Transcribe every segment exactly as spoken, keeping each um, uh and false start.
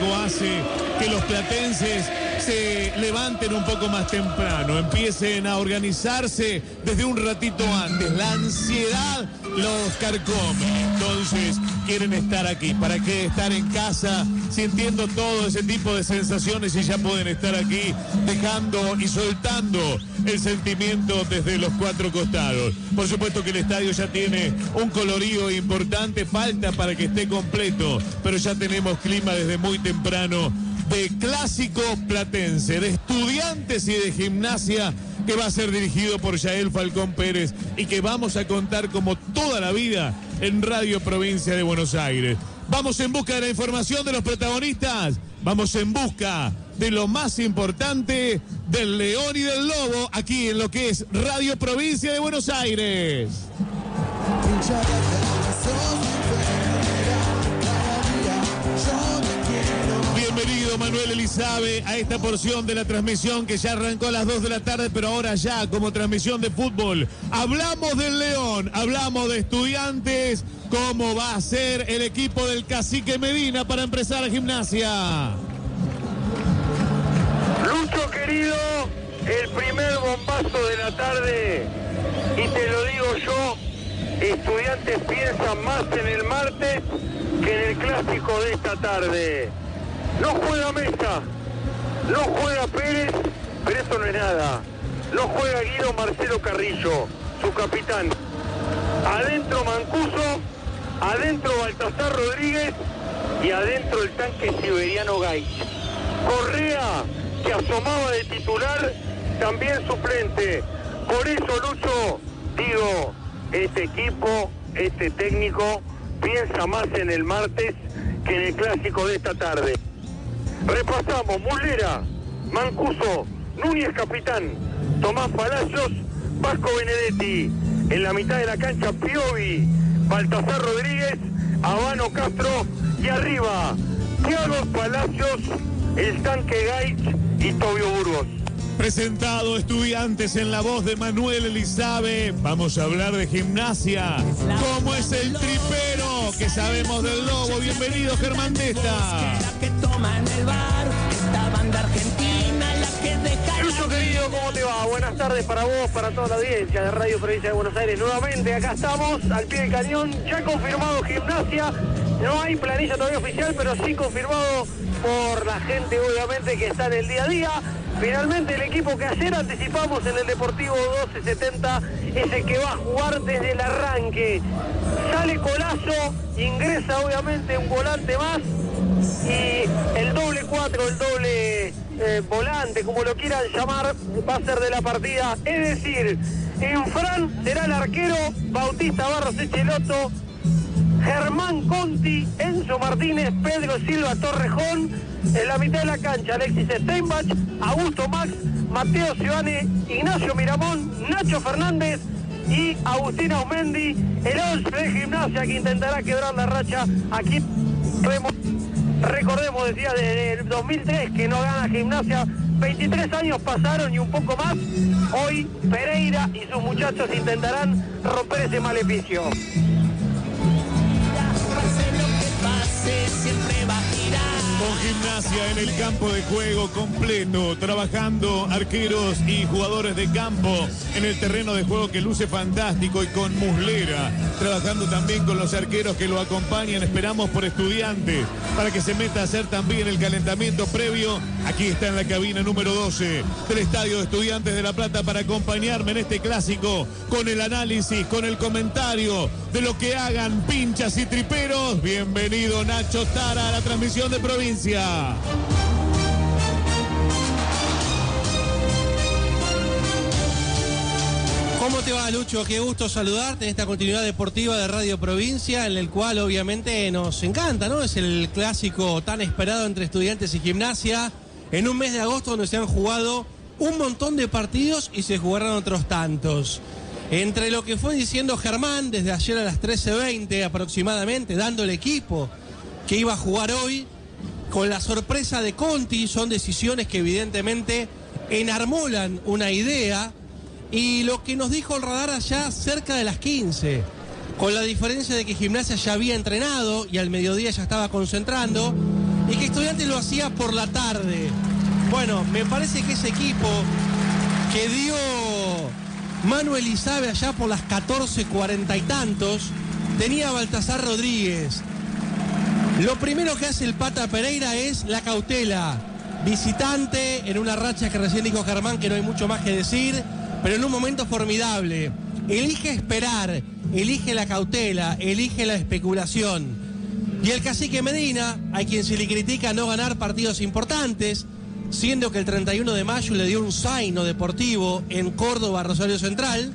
clásico hace que los platenses se levanten un poco más temprano, empiecen a organizarse desde un ratito antes. La ansiedad los carcome, entonces quieren estar aquí. ¿Para qué estar en casa sintiendo todo ese tipo de sensaciones si ya pueden estar aquí dejando y soltando el sentimiento desde los cuatro costados? Por supuesto que el estadio ya tiene un colorido importante, falta para que esté completo, pero ya tenemos clima desde muy temprano de clásico platense, de Estudiantes y de Gimnasia, que va a ser dirigido por Yael Falcón Pérez y que vamos a contar como toda la vida en Radio Provincia de Buenos Aires. Vamos en busca de la información de los protagonistas, vamos en busca de lo más importante del León y del Lobo, aquí en lo que es Radio Provincia de Buenos Aires. Bienvenido Manuel Elizabe a esta porción de la transmisión que ya arrancó a las dos de la tarde, pero ahora ya como transmisión de fútbol. Hablamos del León, hablamos de Estudiantes, cómo va a ser el equipo del Cacique Medina para empezar a Gimnasia. Lucho querido, el primer bombazo de la tarde, y te lo digo yo, Estudiantes piensan más en el martes que en el clásico de esta tarde. No juega Mesa, no juega Pérez, pero eso no es nada. No juega Guido Marcelo Carrillo, su capitán. Adentro Mancuso, adentro Baltasar Rodríguez y adentro el tanque siberiano Gaich. Correa, que asomaba de titular, también suplente. Por eso, Lucho, digo, este equipo, este técnico, piensa más en el martes que en el clásico de esta tarde. Repasamos: Muslera, Mancuso, Núñez capitán, Tomás Palacios, Vasco Benedetti. En la mitad de la cancha, Piovi, Baltasar Rodríguez, Habano Castro y arriba, Thiago Palacios, el tanque Gaich y Tobio Burgos. Presentado Estudiantes en la voz de Manuel Elizabe. Vamos a hablar de Gimnasia. ¿Cómo es el tripero que sabemos del Lobo? Bienvenido, Germán Desta. Lucho querido, ¿cómo te va? Buenas tardes para vos, para toda la audiencia de Radio Provincia de Buenos Aires. Nuevamente acá estamos, al pie del cañón, ya confirmado Gimnasia. No hay planilla todavía oficial, pero sí confirmado por la gente, obviamente, que está en el día a día. Finalmente el equipo que ayer anticipamos en el Deportivo doce setenta es el que va a jugar desde el arranque. Sale Colazo, ingresa obviamente un volante más y el doble cuatro, el doble eh, volante, como lo quieran llamar, va a ser de la partida. Es decir, en Fran será el arquero, Bautista Barros Echeloto, Germán Conti, Enzo Martínez, Pedro Silva Torrejón. En la mitad de la cancha, Alexis Steinbach, Augusto Max, Mateo Ciudadane, Ignacio Miramón, Nacho Fernández y Agustín Aumendi. El once de Gimnasia que intentará quebrar la racha. Aquí recordemos, decía, desde el dos mil tres que no gana Gimnasia. veintitrés años pasaron y un poco más. Hoy Pereira y sus muchachos intentarán romper ese maleficio. Con Gimnasia en el campo de juego completo, trabajando arqueros y jugadores de campo en el terreno de juego que luce fantástico, y con Muslera, trabajando también con los arqueros que lo acompañan. Esperamos por Estudiantes para que se meta a hacer también el calentamiento previo. Aquí está en la cabina número doce del Estadio de Estudiantes de La Plata para acompañarme en este clásico con el análisis, con el comentario de lo que hagan pinchas y triperos. Bienvenido Nacho Tara a la transmisión de Provincia. ¿Cómo te va, Lucho? Qué gusto saludarte en esta continuidad deportiva de Radio Provincia, en el cual obviamente nos encanta, ¿no? Es el clásico tan esperado entre Estudiantes y Gimnasia, en un mes de agosto donde se han jugado un montón de partidos y se jugaron otros tantos. Entre lo que fue diciendo Germán desde ayer a las trece veinte aproximadamente, dando el equipo que iba a jugar hoy, con la sorpresa de Conti, son decisiones que evidentemente enarmolan una idea, y lo que nos dijo el radar allá cerca de las quince, con la diferencia de que Gimnasia ya había entrenado y al mediodía ya estaba concentrando, y que Estudiantes lo hacía por la tarde. Bueno, me parece que ese equipo que dio Manu Elizabeth allá por las catorce cuarenta y tantos, tenía a Baltasar Rodríguez. Lo primero que hace el Pata Pereira es la cautela. Visitante, en una racha que recién dijo Germán que no hay mucho más que decir, pero en un momento formidable. Elige esperar, elige la cautela, elige la especulación. Y el cacique Medina, a quien se le critica no ganar partidos importantes, siendo que el treinta y uno de mayo le dio un zaino deportivo en Córdoba, Rosario Central,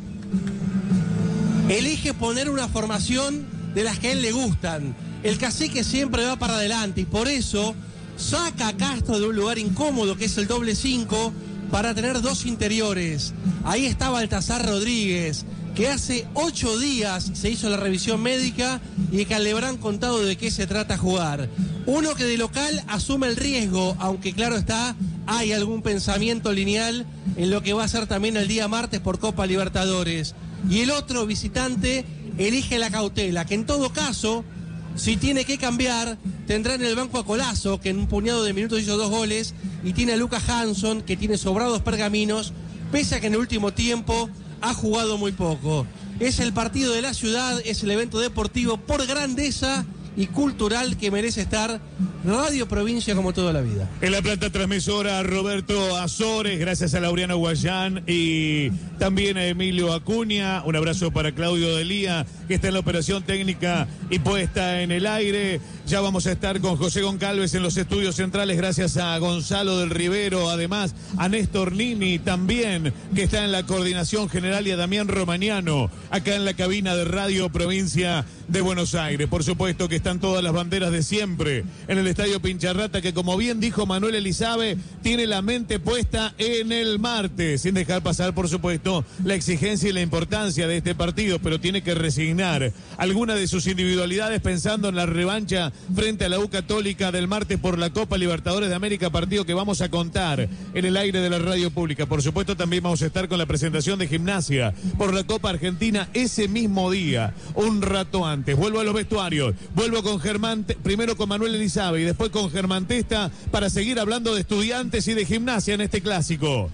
elige poner una formación de las que a él le gustan. El cacique siempre va para adelante y por eso saca a Castro de un lugar incómodo que es el doble cinco para tener dos interiores. Ahí está Baltasar Rodríguez, que hace ocho días se hizo la revisión médica y que le habrán contado de qué se trata jugar. Uno que de local asume el riesgo, aunque claro está, hay algún pensamiento lineal en lo que va a ser también el día martes por Copa Libertadores. Y el otro visitante elige la cautela, que en todo caso, si tiene que cambiar, tendrá en el banco a Colazo, que en un puñado de minutos hizo dos goles, y tiene a Lucas Hanson, que tiene sobrados pergaminos, pese a que en el último tiempo ha jugado muy poco. Es el partido de la ciudad, es el evento deportivo por grandeza y cultural que merece estar Radio Provincia como toda la vida. En la planta transmisora Roberto Azores, gracias a Laureano Guayán y también a Emilio Acuña. Un abrazo para Claudio Delía, que está en la operación técnica y puesta en el aire. Ya vamos a estar con José Goncalves en los estudios centrales, gracias a Gonzalo del Rivero, además a Néstor Nini también, que está en la coordinación general, y a Damián Romagnano, acá en la cabina de Radio Provincia de Buenos Aires. Por supuesto que están todas las banderas de siempre en el Estadio Pincharrata, que como bien dijo Manuel Elizabeth, tiene la mente puesta en el martes, sin dejar pasar, por supuesto, la exigencia y la importancia de este partido, pero tiene que resignar alguna de sus individualidades pensando en la revancha frente a la U Católica del martes por la Copa Libertadores de América, partido que vamos a contar en el aire de la radio pública. Por supuesto, también vamos a estar con la presentación de Gimnasia por la Copa Argentina ese mismo día, un rato antes. Vuelvo a los vestuarios, vuelvo con Germán, primero con Manuel Elizabeth y después con Germán Testa para seguir hablando de Estudiantes y de Gimnasia en este clásico.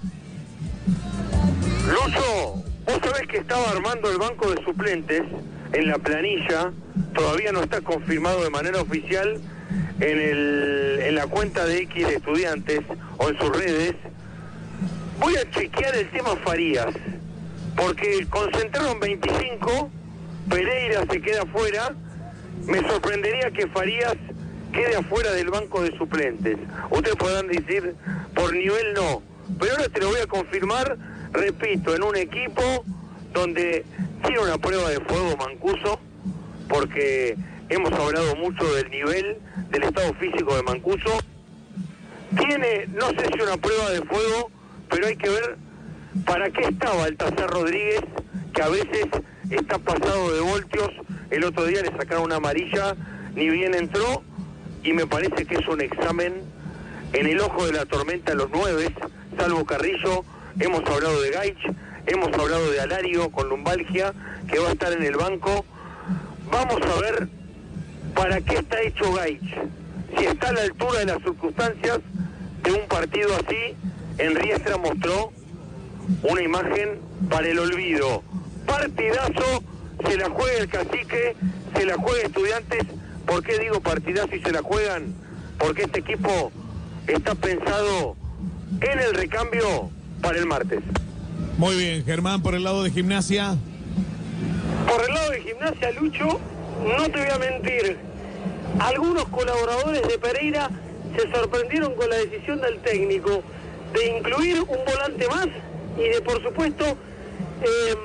Lucho, vos sabés que estaba armando el banco de suplentes en la planilla, todavía no está confirmado de manera oficial en, el, en la cuenta de X de Estudiantes o en sus redes. Voy a chequear el tema Farías, porque concentraron veinticinco, Pereira se queda afuera. Me sorprendería que Farías quede afuera del banco de suplentes. Ustedes podrán decir, por nivel no, pero ahora te lo voy a confirmar, repito, en un equipo donde tiene una prueba de fuego Mancuso, porque hemos hablado mucho del nivel, del estado físico de Mancuso. Tiene, no sé si una prueba de fuego, pero hay que ver para qué está Baltasar Rodríguez, que a veces está pasado de voltios. El otro día le sacaron una amarilla, ni bien entró, y me parece que es un examen en el ojo de la tormenta a los nueve, salvo Carrillo. Hemos hablado de Gaich, hemos hablado de Alario con lumbalgia, que va a estar en el banco. Vamos a ver para qué está hecho Gaich, si está a la altura de las circunstancias de un partido así. En Riestra mostró una imagen para el olvido. Partidazo, se la juega el Cacique, se la juega Estudiantes. ¿Por qué digo partidazo y se la juegan? Porque este equipo está pensado en el recambio para el martes. Muy bien, Germán, por el lado de Gimnasia. Por el lado de Gimnasia, Lucho, no te voy a mentir, algunos colaboradores de Pereira se sorprendieron con la decisión del técnico de incluir un volante más y de, por supuesto, eh,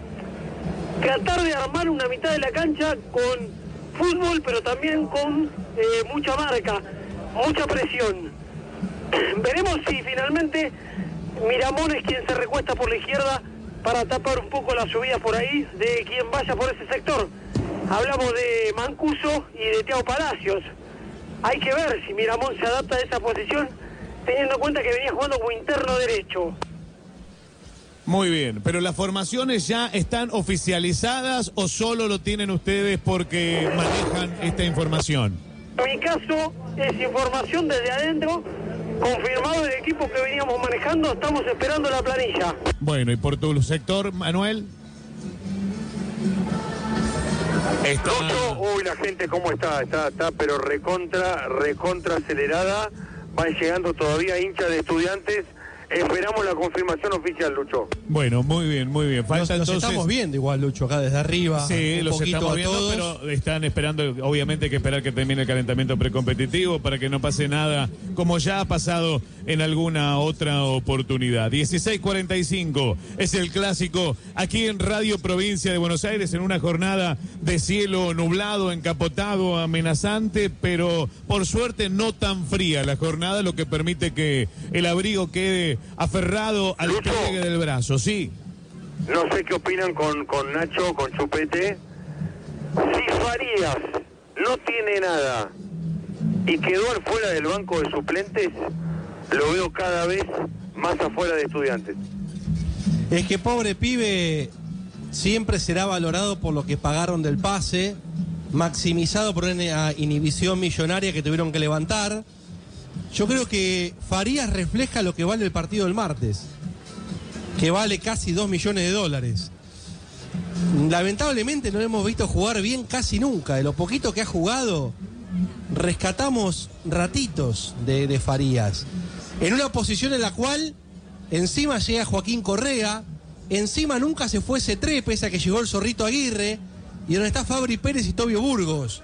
tratar de armar una mitad de la cancha con fútbol, pero también con eh, mucha marca, mucha presión. Veremos si finalmente Miramón es quien se recuesta por la izquierda para tapar un poco la subida por ahí de quien vaya por ese sector. Hablamos de Mancuso y de Thiago Palacios. Hay que ver si Miramón se adapta a esa posición, teniendo en cuenta que venía jugando como interno derecho. Muy bien, pero ¿las formaciones ya están oficializadas o solo lo tienen ustedes porque manejan esta información? En mi caso, es información desde adentro, confirmado el equipo que veníamos manejando, estamos esperando la planilla. Bueno, y por tu sector, Manuel. Está... Lucho, uy, la gente cómo está, está, está, pero recontra, recontra acelerada, van llegando todavía hinchas de Estudiantes. Esperamos la confirmación oficial, Lucho. Bueno, muy bien, muy bien. Falta los, los entonces... estamos viendo igual, Lucho, acá desde arriba. Sí, un los estamos viendo, todos. pero están esperando, obviamente hay que esperar que termine el calentamiento precompetitivo para que no pase nada, como ya ha pasado en alguna otra oportunidad. dieciséis cuarenta y cinco es el clásico aquí en Radio Provincia de Buenos Aires, en una jornada de cielo nublado, encapotado, amenazante, pero por suerte no tan fría la jornada, lo que permite que el abrigo quede aferrado al Lucho, pliegue del brazo, sí. No sé qué opinan con, con Nacho, con Chupete. Si Farías no tiene nada y quedó afuera del banco de suplentes, lo veo cada vez más afuera de Estudiantes. Es que pobre pibe siempre será valorado por lo que pagaron del pase, maximizado por una inhibición millonaria que tuvieron que levantar. Yo creo que Farías refleja lo que vale el partido del martes, que vale casi dos millones de dólares. Lamentablemente no lo hemos visto jugar bien casi nunca. De lo poquito que ha jugado, rescatamos ratitos de, de Farías. En una posición en la cual encima llega Joaquín Correa, encima nunca se fue Cetré, pese a que llegó el Zorrito Aguirre, y donde está Fabri Pérez y Tobio Burgos.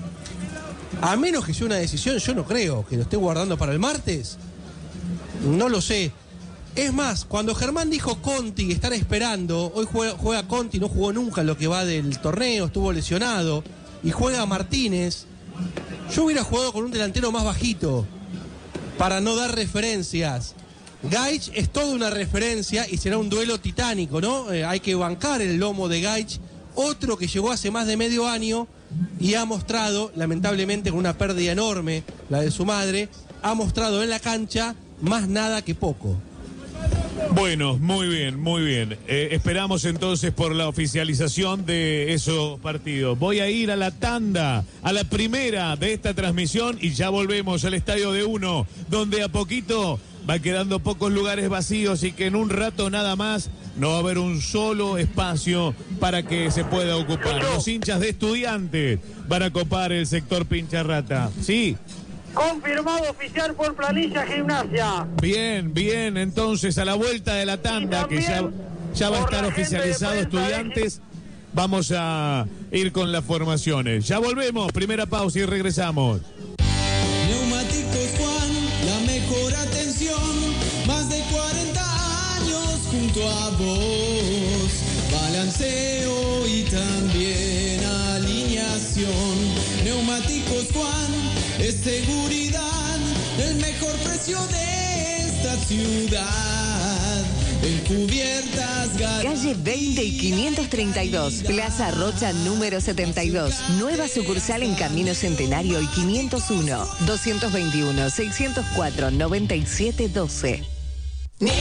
A menos que sea una decisión, yo no creo que lo esté guardando para el martes. No lo sé. Es más, cuando Germán dijo Conti, estar esperando, hoy juega, juega Conti, no jugó nunca en lo que va del torneo, estuvo lesionado, y juega Martínez. Yo hubiera jugado con un delantero más bajito, para no dar referencias. Gaich es toda una referencia y será un duelo titánico, ¿no? Eh, hay que bancar el lomo de Gaich, otro que llegó hace más de medio año y ha mostrado, lamentablemente con una pérdida enorme, la de su madre, ha mostrado en la cancha más nada que poco. Bueno, muy bien, muy bien. Eh, esperamos entonces por la oficialización de esos partidos. Voy a ir a la tanda, a la primera de esta transmisión y ya volvemos al Estadio de Uno, donde a poquito va quedando pocos lugares vacíos y que en un rato nada más no va a haber un solo espacio para que se pueda ocupar. Los hinchas de Estudiantes van a copar el sector Pincharrata. Sí. Confirmado oficial por planilla Gimnasia. Bien, bien, entonces a la vuelta de la tanda, que ya, ya va a estar oficializado Estudiantes, vamos a ir con las formaciones. Ya volvemos, primera pausa y regresamos. Neumáticos Juan, la mejor atención, más de cuarenta años junto a vos, balanceo y también alineación. Neumáticos Juan, es seguridad, el mejor precio de esta ciudad. En cubiertas, calle veinte y quinientos treinta y dos, Plaza Rocha número setenta y dos. Nueva sucursal en Camino Centenario y quinientos uno, doscientos veintiuno, seiscientos cuatro, noventa y siete doce. Nini,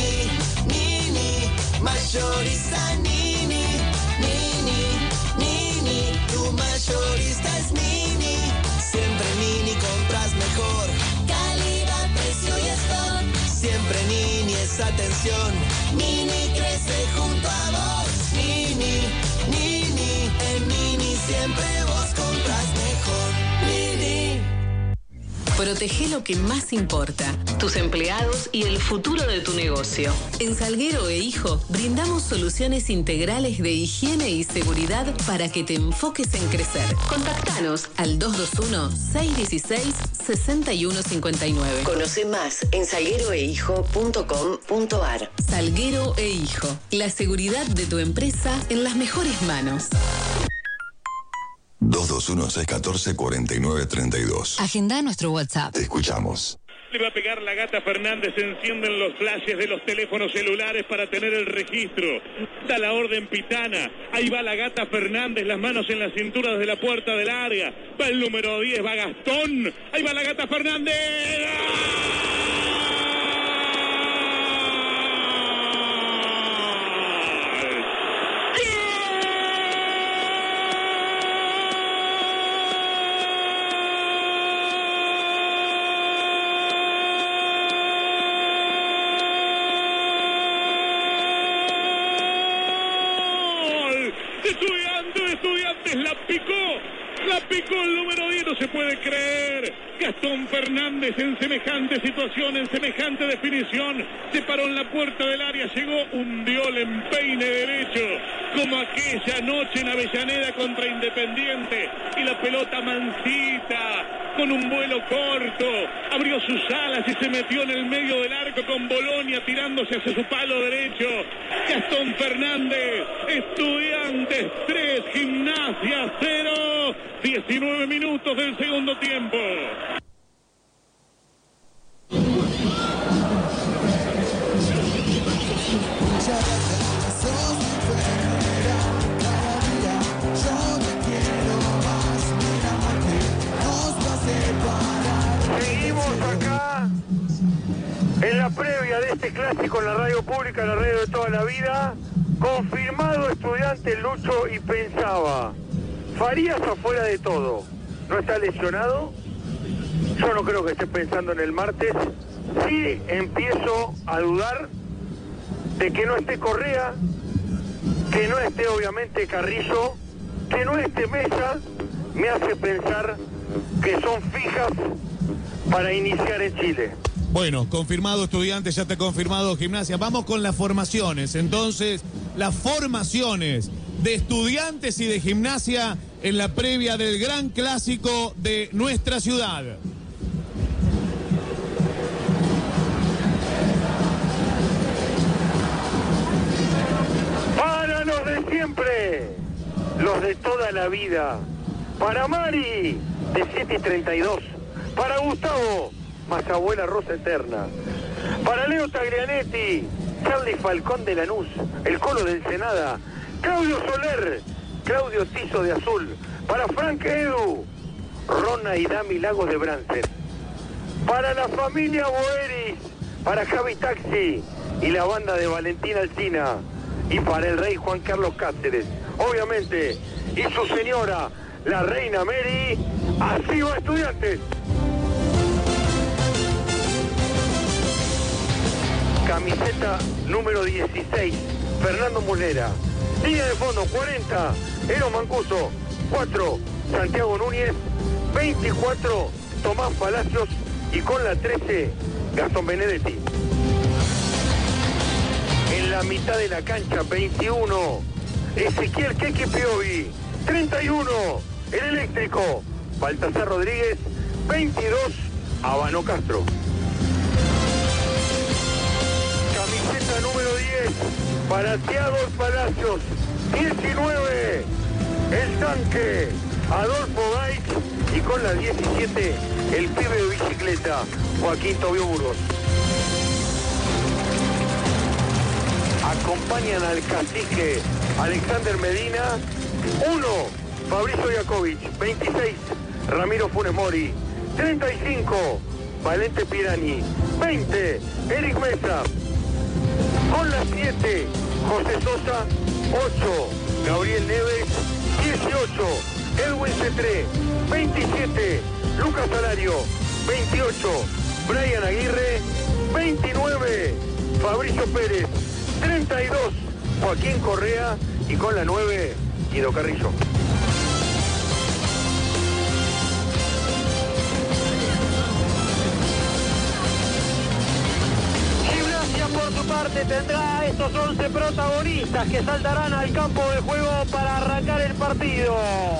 Nini, mayorista Nini, Nini, Nini, tu mayorista es Nini. Siempre Nini compras mejor. Calidad, precio y stock. Siempre Nini es atención. Nini crece junto a vos. Nini, Nini, en Nini siempre vos compras mejor. Nini. Protege lo que más importa, tus empleados y el futuro de tu negocio. En Salguero e Hijo brindamos soluciones integrales de higiene y seguridad para que te enfoques en crecer. Contactanos al dos dos uno, seis uno seis, seis uno cinco nueve. Conoce más en salguero e hijo punto com punto ar. Salguero e Hijo, la seguridad de tu empresa en las mejores manos. dos dos uno, seis uno cuatro, cuatro nueve tres dos. Agenda nuestro WhatsApp. Te escuchamos. Le va a pegar la Gata Fernández, se encienden los flashes de los teléfonos celulares para tener el registro. Da la orden Pitana, ahí va la Gata Fernández, las manos en la cintura desde la puerta del área. Va el número diez, va Gastón, ahí va la Gata Fernández. diez, la picó. La picó el número diez, no se puede creer. Gastón Fernández en semejante situación, en semejante definición. Se paró en la puerta del área, llegó, hundió el empeine derecho. Como aquella noche en Avellaneda contra Independiente. Y la pelota mansita, con un vuelo corto. Abrió sus alas y se metió en el medio del arco con Bolonia tirándose hacia su palo derecho. Gastón Fernández, Estudiantes tres, Gimnasia cero. diecinueve minutos del segundo tiempo. Seguimos acá en la previa de este clásico en la radio pública, la radio de toda la vida. Confirmado Estudiantes, Lucho, y pensaba, Farías afuera de todo, ¿no está lesionado? Yo no creo que esté pensando en el martes. Sí empiezo a dudar de que no esté Correa, que no esté obviamente Carrillo, que no esté Mesa. Me hace pensar que son fijas para iniciar en Chile. Bueno, confirmado Estudiantes, ya está confirmado Gimnasia. Vamos con las formaciones. Entonces, las formaciones de Estudiantes y de Gimnasia en la previa del gran clásico de nuestra ciudad. Para los de siempre, los de toda la vida. Para Mari, de siete y treinta y dos. Para Gustavo, más abuela Rosa Eterna. Para Leo Taglianetti, Charlie Falcón de Lanús, el Colo de Ensenada. Claudio Soler, Claudio Tizo de Azul. Para Frank Edu, Rona y Dami Lagos de Bransen. Para la familia Boeris, para Javi Taxi y la banda de Valentín Alsina. Y para el rey Juan Carlos Cáceres, obviamente, y su señora, la reina Mary. Así va Estudiantes. Camiseta número dieciséis, Fernando Mulera. Línea de fondo, cuarenta, Ero Mancuso. cuatro, Santiago Núñez. veinticuatro, Tomás Palacios. Y con la trece, Gastón Benedetti. En la mitad de la cancha, veintiuno, Ezequiel Keke Piovi. treinta y uno, el eléctrico, Baltasar Rodríguez. veintidós, Habano Castro. Camiseta número diez, para Thiago Palacios. diecinueve, el tanque, Adolfo Gaich. Y con la diecisiete, el pibe de bicicleta, Joaquín Tobio Burgos. Acompañan al cacique Alexander Medina. uno, Fabricio Iakovic. veintiséis, Ramiro Funes Mori. treinta y cinco, Valente Pirani. veinte, Eric Mesa. Con las siete, José Sosa. ocho, Gabriel Neves. dieciocho, Edwin Cetré. veintisiete, Lucas Salario. veintiocho, Brian Aguirre. veintinueve, Fabricio Pérez. treinta y dos, Joaquín Correa. Y con la nueve, Guido Carrillo. Gimnasia por su parte tendrá a estos once protagonistas que saltarán al campo de juego para arrancar el partido.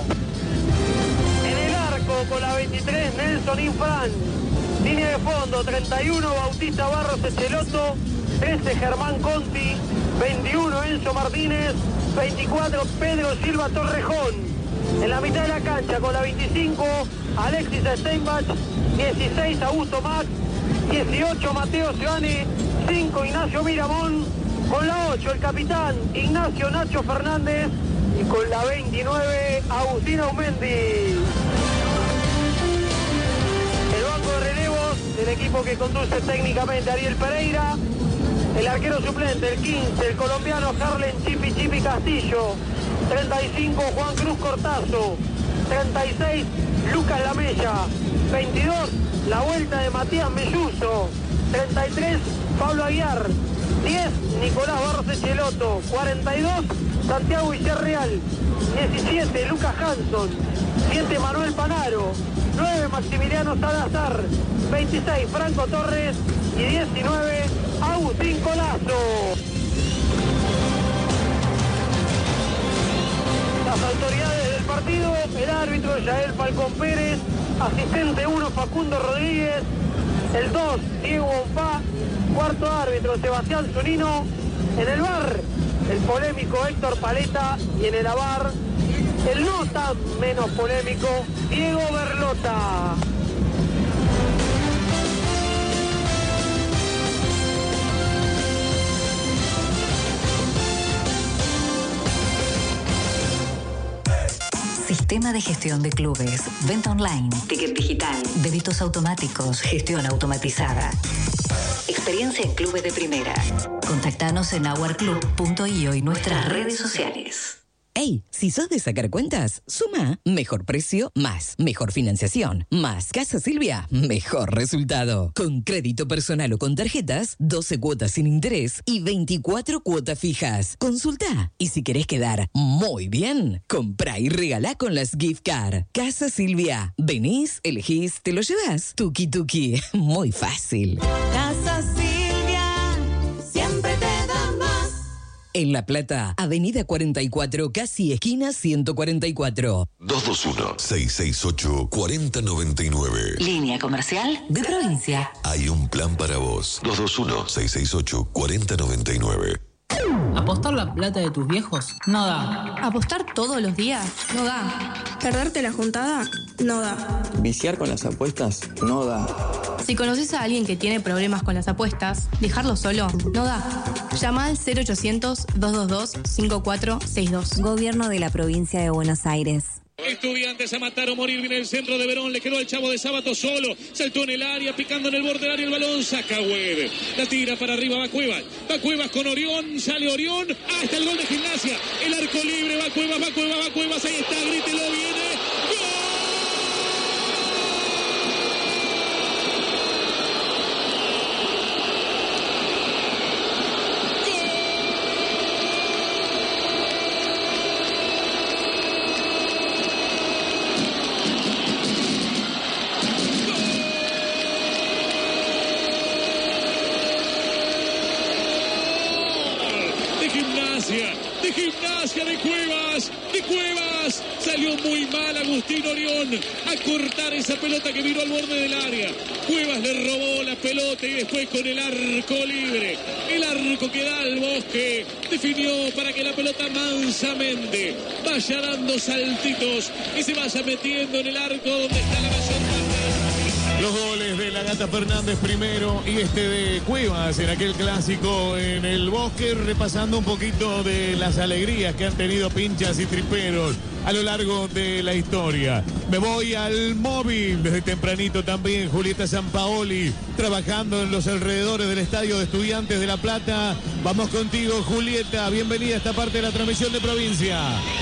En el arco con la veintitrés, Nelson Infran. Línea de fondo, treinta y uno, Bautista Barros Echeloto. trece, Germán Conti. veintiuno, Enzo Martínez. veinticuatro, Pedro Silva Torrejón. En la mitad de la cancha con la veinticinco, Alexis Steinbach. dieciséis, Augusto Max. dieciocho, Mateo Seoane. cinco, Ignacio Miramón. Con la ocho, el capitán Ignacio Nacho Fernández. Y con la veintinueve, Agustín Aumendi. El banco de relevos del equipo que conduce técnicamente Ariel Pereira. El arquero suplente, el quince, el colombiano Harlen Chipi Chipi Castillo. treinta y cinco, Juan Cruz Cortazo. treinta y seis, Lucas Lamella. veintidós, la vuelta de Matías Melluso. treinta y tres, Pablo Aguiar. diez, Nicolás Barros Echeloto. cuarenta y dos, Santiago Villarreal. diecisiete, Lucas Hanson. siete, Manuel Panaro. nueve, Maximiliano Salazar. veintiséis, Franco Torres. Y diecinueve, Agustín Colazo. Las autoridades del partido, el árbitro Yael Falcón Pérez, asistente uno Facundo Rodríguez, el dos Diego Bonfá, cuarto árbitro Sebastián Zunino, en el V A R el polémico Héctor Paleta y en el A V A R el no tan menos polémico Diego Berlota. Sistema de gestión de clubes, venta online, ticket digital, débitos automáticos, gestión automatizada. Experiencia en clubes de primera. Contactanos en our club punto i o y nuestras redes sociales. Ey, si sos de sacar cuentas, suma mejor precio más mejor financiación más Casa Silvia, mejor resultado. Con crédito personal o con tarjetas, doce cuotas sin interés y veinticuatro cuotas fijas. Consulta. Y si querés quedar muy bien, comprá y regalá con las gift card. Casa Silvia. Venís, elegís, te lo llevas. Tuki tuki. Muy fácil. Casa Silvia, siempre te da más. En La Plata, Avenida cuarenta y cuatro, casi esquina ciento cuarenta y cuatro. dos dos uno, seis seis ocho, cuatro cero nueve nueve. Línea comercial de provincia. Hay un plan para vos. dos dos uno, seis seis ocho, cuatro cero nueve nueve. ¿Apostar la plata de tus viejos? No da. ¿Apostar todos los días? No da. ¿Perderte la juntada? No da. ¿Viciar con las apuestas? No da. Si conoces a alguien que tiene problemas con las apuestas, dejarlo solo no da. Llama al cero ochocientos, dos dos dos, cinco cuatro seis dos. Gobierno de la provincia de Buenos Aires. Estudiantes a matar o morir, viene el centro de Verón, le quedó al Chavo de Sábato solo, saltó en el área, picando en el borde del área el balón, saca Web, la tira para arriba, va Cuevas, va Cuevas con Orión, sale Orión, hasta el gol de Gimnasia, el arco libre, va Cuevas, va Cuevas, va Cuevas, ahí está, grítelo, viene, ¡gol! De Gimnasia de Cuevas, de Cuevas, salió muy mal Agustín Orión a cortar esa pelota que viró al borde del área. Cuevas le robó la pelota y después con el arco libre, el arco que da al Bosque, definió para que la pelota mansamente vaya dando saltitos y se vaya metiendo en el arco donde está la mayor parte. Los goles de la Gata Fernández primero y este de Cuevas en aquel clásico en el Bosque, repasando un poquito de las alegrías que han tenido pinchas y triperos a lo largo de la historia. Me voy al móvil desde tempranito también, Julieta Sampaoli, trabajando en los alrededores del Estadio de Estudiantes de La Plata. Vamos contigo, Julieta, bienvenida a esta parte de la transmisión de provincia.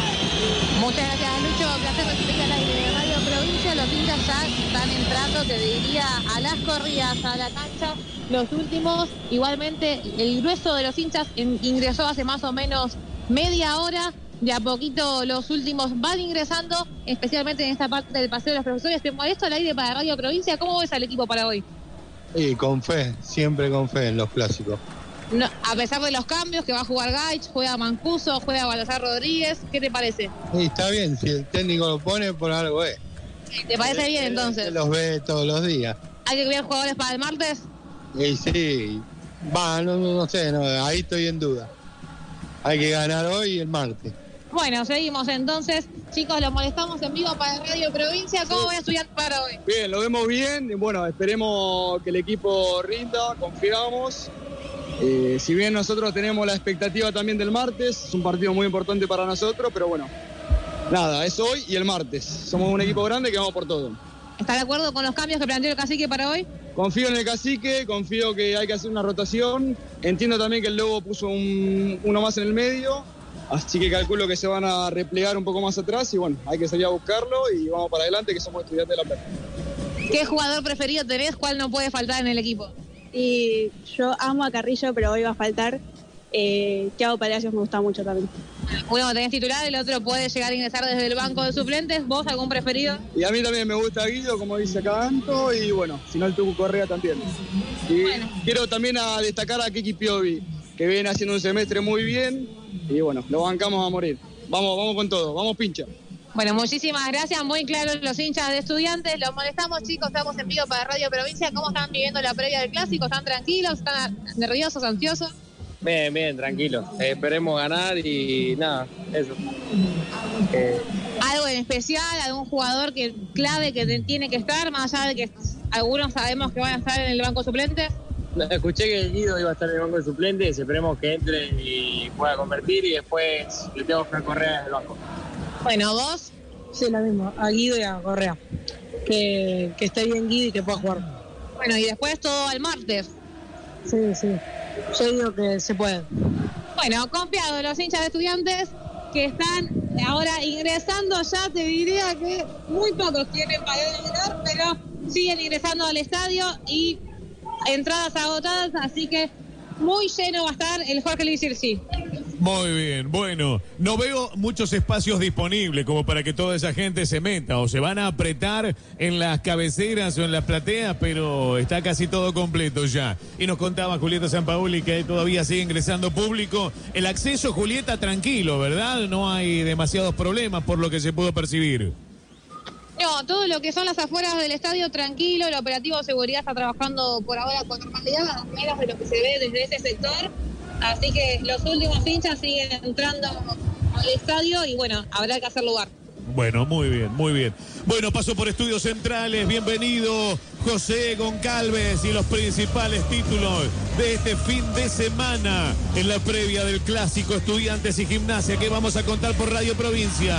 Muchas gracias, Lucho, placer recibirte al aire de Radio Provincia. Los hinchas ya están entrando, te diría, a las corridas, a la cancha. Los últimos, igualmente, el grueso de los hinchas ingresó hace más o menos media hora. De a poquito los últimos van ingresando, especialmente en esta parte del Paseo de los Profesores. Te molesto al aire para Radio Provincia. ¿Cómo ves al equipo para hoy? Sí, con fe, siempre con fe en los clásicos. No, a pesar de los cambios, que va a jugar Gaich, juega Mancuso, juega Balazar Rodríguez, ¿qué te parece? Sí, está bien, si el técnico lo pone, por algo es. ¿Te parece bien entonces? Los ve todos los días. ¿Hay que cambiar jugadores para el martes? Sí, sí, va, no, no, no sé, no, ahí estoy en duda. Hay que ganar hoy y el martes. Bueno, seguimos entonces. Chicos, los molestamos en vivo para Radio Provincia. ¿Cómo voy a estudiar para hoy? Bien, lo vemos bien. Bueno, esperemos que el equipo rinda, confiamos. Eh, si bien nosotros tenemos la expectativa también del martes, es un partido muy importante para nosotros, pero bueno, nada, es hoy y el martes. Somos un equipo grande que vamos por todo. ¿Está de acuerdo con los cambios que planteó el Cacique para hoy? Confío en el Cacique, confío que hay que hacer una rotación. Entiendo también que el Lobo puso un, uno más en el medio, así que calculo que se van a replegar un poco más atrás y bueno, hay que salir a buscarlo y vamos para adelante, que somos estudiantes de La Plata. ¿Qué jugador preferido tenés? ¿Cuál no puede faltar en el equipo? Y yo amo a Carrillo, pero hoy va a faltar. Eh, Thiago Palacios me gusta mucho también. Uno tenés titular, el otro puede llegar a ingresar desde el banco de suplentes. ¿Vos algún preferido? Y a mí también me gusta Guido, como dice acá Anto, y bueno, si no el Tucu Correa también. Y bueno, quiero también a destacar a Kiki Piovi, que viene haciendo un semestre muy bien, y bueno, lo bancamos a morir. Vamos, vamos con todo, vamos pincha. Bueno, muchísimas gracias, muy claros los hinchas de Estudiantes. Los molestamos, chicos, estamos en vivo para Radio Provincia. ¿Cómo están viviendo la previa del Clásico? ¿Están tranquilos? ¿Están nerviosos, ansiosos? Bien, bien, tranquilo. Eh, esperemos ganar y nada, eso. Eh, ¿Algo en especial? ¿Algún jugador que clave que tiene que estar? Más allá de que algunos sabemos que van a estar en el banco suplente. Escuché que Guido iba a estar en el banco de suplentes. Esperemos que entre y pueda convertir y después le tengo que correr desde el banco. Bueno, ¿vos? Sí, lo mismo, a Guido y a Correa. Que, que esté bien Guido y que pueda jugar. Bueno, y después todo el martes. Sí, sí. Yo digo que se puede. Bueno, confiados los hinchas de Estudiantes que están ahora ingresando ya, te diría que muy pocos tienen para ingresar, pero siguen ingresando al estadio y entradas agotadas, así que muy lleno va a estar el Jorge Luis Circí. Muy bien, bueno, no veo muchos espacios disponibles como para que toda esa gente se meta, o se van a apretar en las cabeceras o en las plateas, pero está casi todo completo ya. Y nos contaba Julieta Sampaoli que todavía sigue ingresando público. El acceso, Julieta, tranquilo, ¿verdad? No hay demasiados problemas por lo que se pudo percibir. No, todo lo que son las afueras del estadio, tranquilo. El operativo de seguridad está trabajando por ahora con normalidad, a menos de lo que se ve desde ese sector. Así que los últimos hinchas siguen entrando al estadio y bueno, habrá que hacer lugar. Bueno, muy bien, muy bien. Bueno, paso por Estudios Centrales. Bienvenido, José Goncalves, y los principales títulos de este fin de semana en la previa del Clásico Estudiantes y Gimnasia que vamos a contar por Radio Provincia.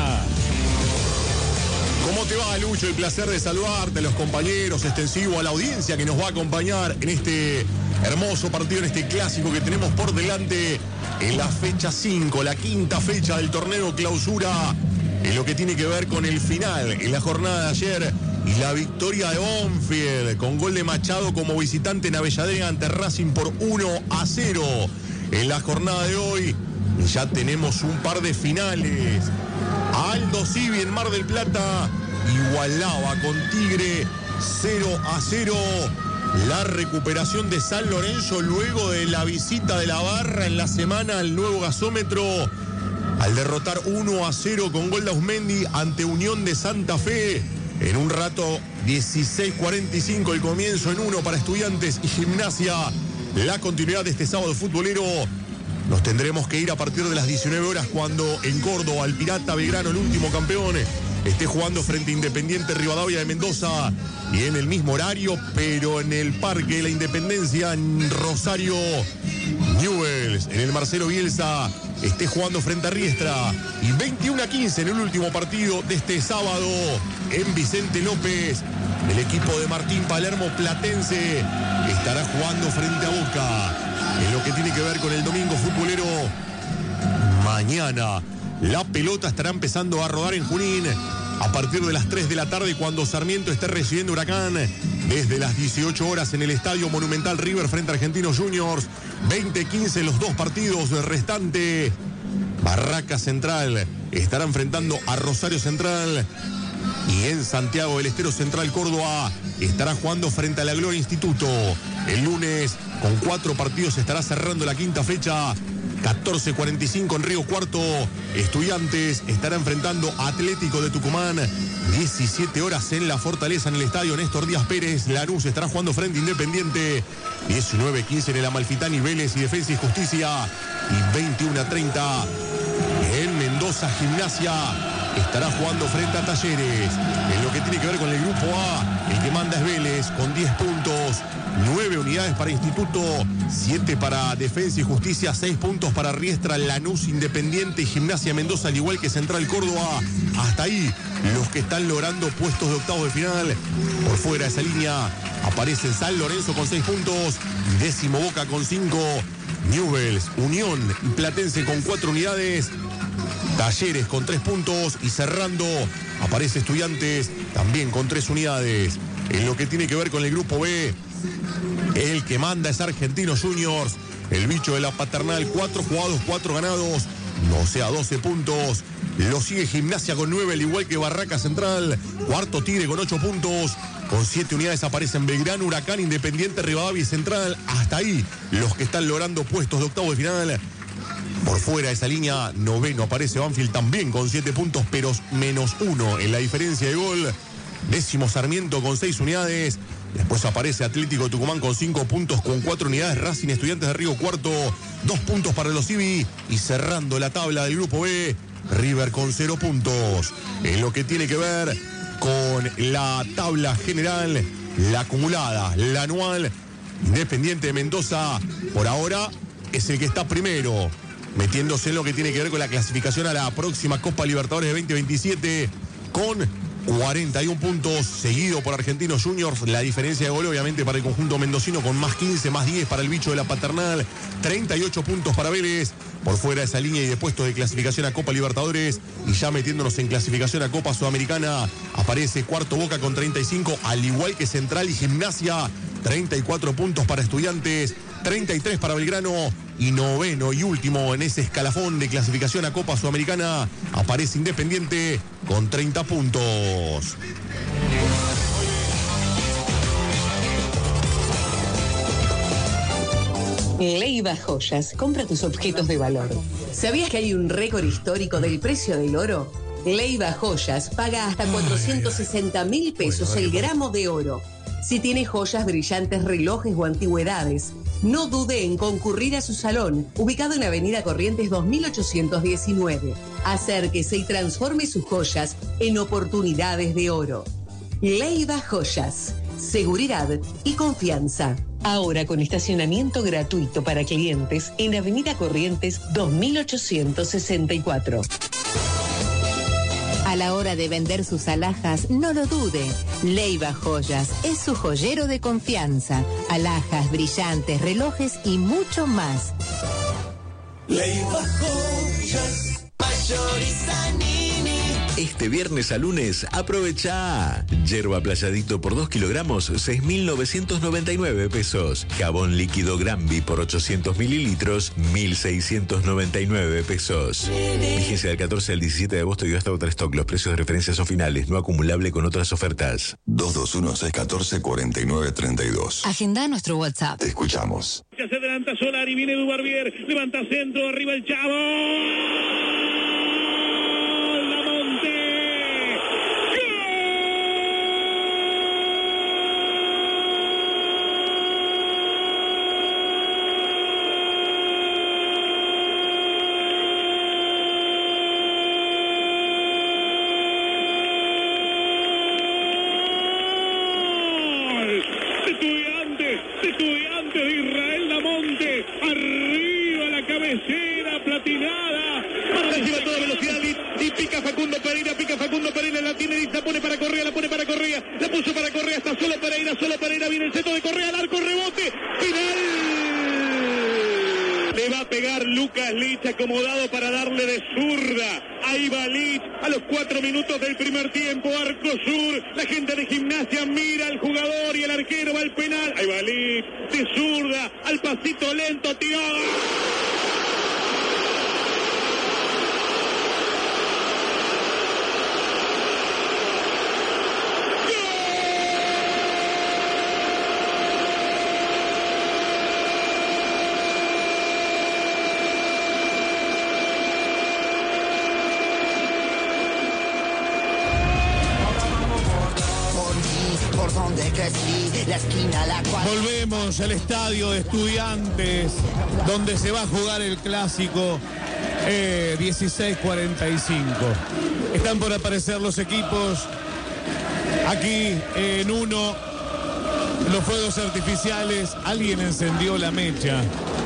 ¿Cómo te va, Lucho? El placer de saludarte, a los compañeros, extensivo a la audiencia que nos va a acompañar en este hermoso partido, en este clásico que tenemos por delante en la fecha cinco, la quinta fecha del torneo clausura, en lo que tiene que ver con el final, en la jornada de ayer, y la victoria de Banfield, con gol de Machado como visitante en Avellaneda ante Racing por uno a cero. En la jornada de hoy ya tenemos un par de finales. Aldo Civi en Mar del Plata igualaba con Tigre cero a cero. La recuperación de San Lorenzo luego de la visita de la Barra en la semana al nuevo gasómetro, al derrotar uno a cero con gol de Ausmendi ante Unión de Santa Fe. En un rato, dieciséis cuarenta y cinco el comienzo en uno para Estudiantes y Gimnasia. La continuidad de este sábado futbolero. Nos tendremos que ir a partir de las diecinueve horas cuando en Córdoba el Pirata Belgrano, el último campeón, esté jugando frente a Independiente Rivadavia de Mendoza, y en el mismo horario, pero en el Parque de la Independencia, en Rosario, Newell's, en el Marcelo Bielsa, esté jugando frente a Riestra, y veintiuno a quince en el último partido de este sábado en Vicente López, el equipo de Martín Palermo Platense estará jugando frente a Boca. En lo que tiene que ver con el domingo futbolero, mañana la pelota estará empezando a rodar en Junín a partir de las tres de la tarde, cuando Sarmiento esté recibiendo Huracán, desde las dieciocho horas en el Estadio Monumental River frente a Argentinos Juniors. Veinte quince los dos partidos restantes. Barraca Central estará enfrentando a Rosario Central, y en Santiago del Estero Central Córdoba estará jugando frente a la Gloria Instituto. El lunes, con cuatro partidos, estará cerrando la quinta fecha. catorce cuarenta y cinco en Río Cuarto, Estudiantes estará enfrentando a Atlético de Tucumán. diecisiete horas en la Fortaleza, en el estadio Néstor Díaz Pérez. Lanús estará jugando frente a Independiente. diecinueve quince en el Amalfitani, Vélez y Defensa y Justicia. Y veintiuno a treinta en Mendoza, Gimnasia estará jugando frente a Talleres. En lo que tiene que ver con el grupo A, el que manda es Vélez con diez puntos, nueve unidades para Instituto, siete para Defensa y Justicia, seis puntos para Riestra, Lanús, Independiente y Gimnasia Mendoza, al igual que Central Córdoba. Hasta ahí los que están logrando puestos de octavos de final. Por fuera de esa línea aparecen San Lorenzo con seis puntos, décimo Boca con cinco, Newell's, Unión y Platense con cuatro unidades, Talleres con tres puntos, y cerrando aparece Estudiantes también con tres unidades. En lo que tiene que ver con el grupo B, el que manda es Argentinos Juniors, el bicho de la paternal, cuatro jugados, cuatro ganados, o sea, doce puntos. Lo sigue Gimnasia con nueve, al igual que Barraca Central. Cuarto Tigre con ocho puntos. Con siete unidades aparecen Belgrano, Huracán, Independiente, Rivadavia y Central. Hasta ahí los que están logrando puestos de octavo de final. Por fuera de esa línea, noveno aparece Banfield también con siete puntos, pero menos uno en la diferencia de gol. Décimo Sarmiento con seis unidades. Después aparece Atlético Tucumán con cinco puntos, con cuatro unidades. Racing, Estudiantes de Río cuarto, dos puntos para los Civi. Y cerrando la tabla del grupo B, River con cero puntos. En lo que tiene que ver con la tabla general, la acumulada, la anual, Independiente de Mendoza, por ahora es el que está primero, metiéndose en lo que tiene que ver con la clasificación a la próxima Copa Libertadores de veinte veintisiete, con cuarenta y uno puntos, seguido por Argentinos Juniors. La diferencia de gol obviamente para el conjunto mendocino, con más quince, más diez para el bicho de la Paternal. treinta y ocho puntos para Vélez, por fuera de esa línea y de puestos de clasificación a Copa Libertadores. Y ya metiéndonos en clasificación a Copa Sudamericana, aparece cuarto Boca con treinta y cinco, al igual que Central y Gimnasia. treinta y cuatro puntos para Estudiantes, treinta y tres para Belgrano. Y noveno y último en ese escalafón de clasificación a Copa Sudamericana aparece Independiente con treinta puntos. Leiva Joyas, compra tus objetos de valor. ¿Sabías que hay un récord histórico del precio del oro? Leiva Joyas paga hasta cuatrocientos sesenta mil pesos el gramo de oro. Si tiene joyas, brillantes, relojes o antigüedades, no dude en concurrir a su salón, ubicado en Avenida Corrientes dos mil ochocientos diecinueve. Acérquese y transforme sus joyas en oportunidades de oro. Leiva Joyas, seguridad y confianza. Ahora con estacionamiento gratuito para clientes en Avenida Corrientes dos mil ochocientos sesenta y cuatro. A la hora de vender sus alhajas, no lo dude. Leiva Joyas es su joyero de confianza. Alhajas, brillantes, relojes y mucho más. Leiva Joyas, Mayorizanini. Este viernes a lunes, aprovecha. Yerba Playadito por dos kilogramos, seis mil novecientos noventa y nueve pesos. Jabón líquido Granby por ochocientos mililitros, mil seiscientos noventa y nueve pesos. Vigencia del catorce al diecisiete de agosto y hasta otra stock. Los precios de referencia son finales, no acumulable con otras ofertas. dos dos uno, seis uno cuatro, cuatro nueve tres dos. Agenda nuestro WhatsApp. Te escuchamos. Ya se adelanta Solari, viene Dubarbier, levanta centro, arriba el Chavo. Estudiantes de Israel Damonte, arriba la cabecera platinada, para encima a toda velocidad y, y pica Facundo Pereira, pica Facundo Pereira, la tiene y la pone para Correa, la pone para Correa, la puso para Correa, está solo Pereira, solo Pereira, viene el centro de Correa, al arco, rebote, final. Le va a pegar Lucas Lich, acomodado para darle de zurda. Ahí va Lich a los cuatro minutos del primer tiempo, arco sur. La gente de Gimnasia mira al jugador y el arquero va al penal. Ahí va Lich, de zurda, al pasito lento, tiró. Volvemos al estadio de Estudiantes, donde se va a jugar el clásico eh, dieciséis cuarenta y cinco. Están por aparecer los equipos. Aquí en uno, los fuegos artificiales. Alguien encendió la mecha.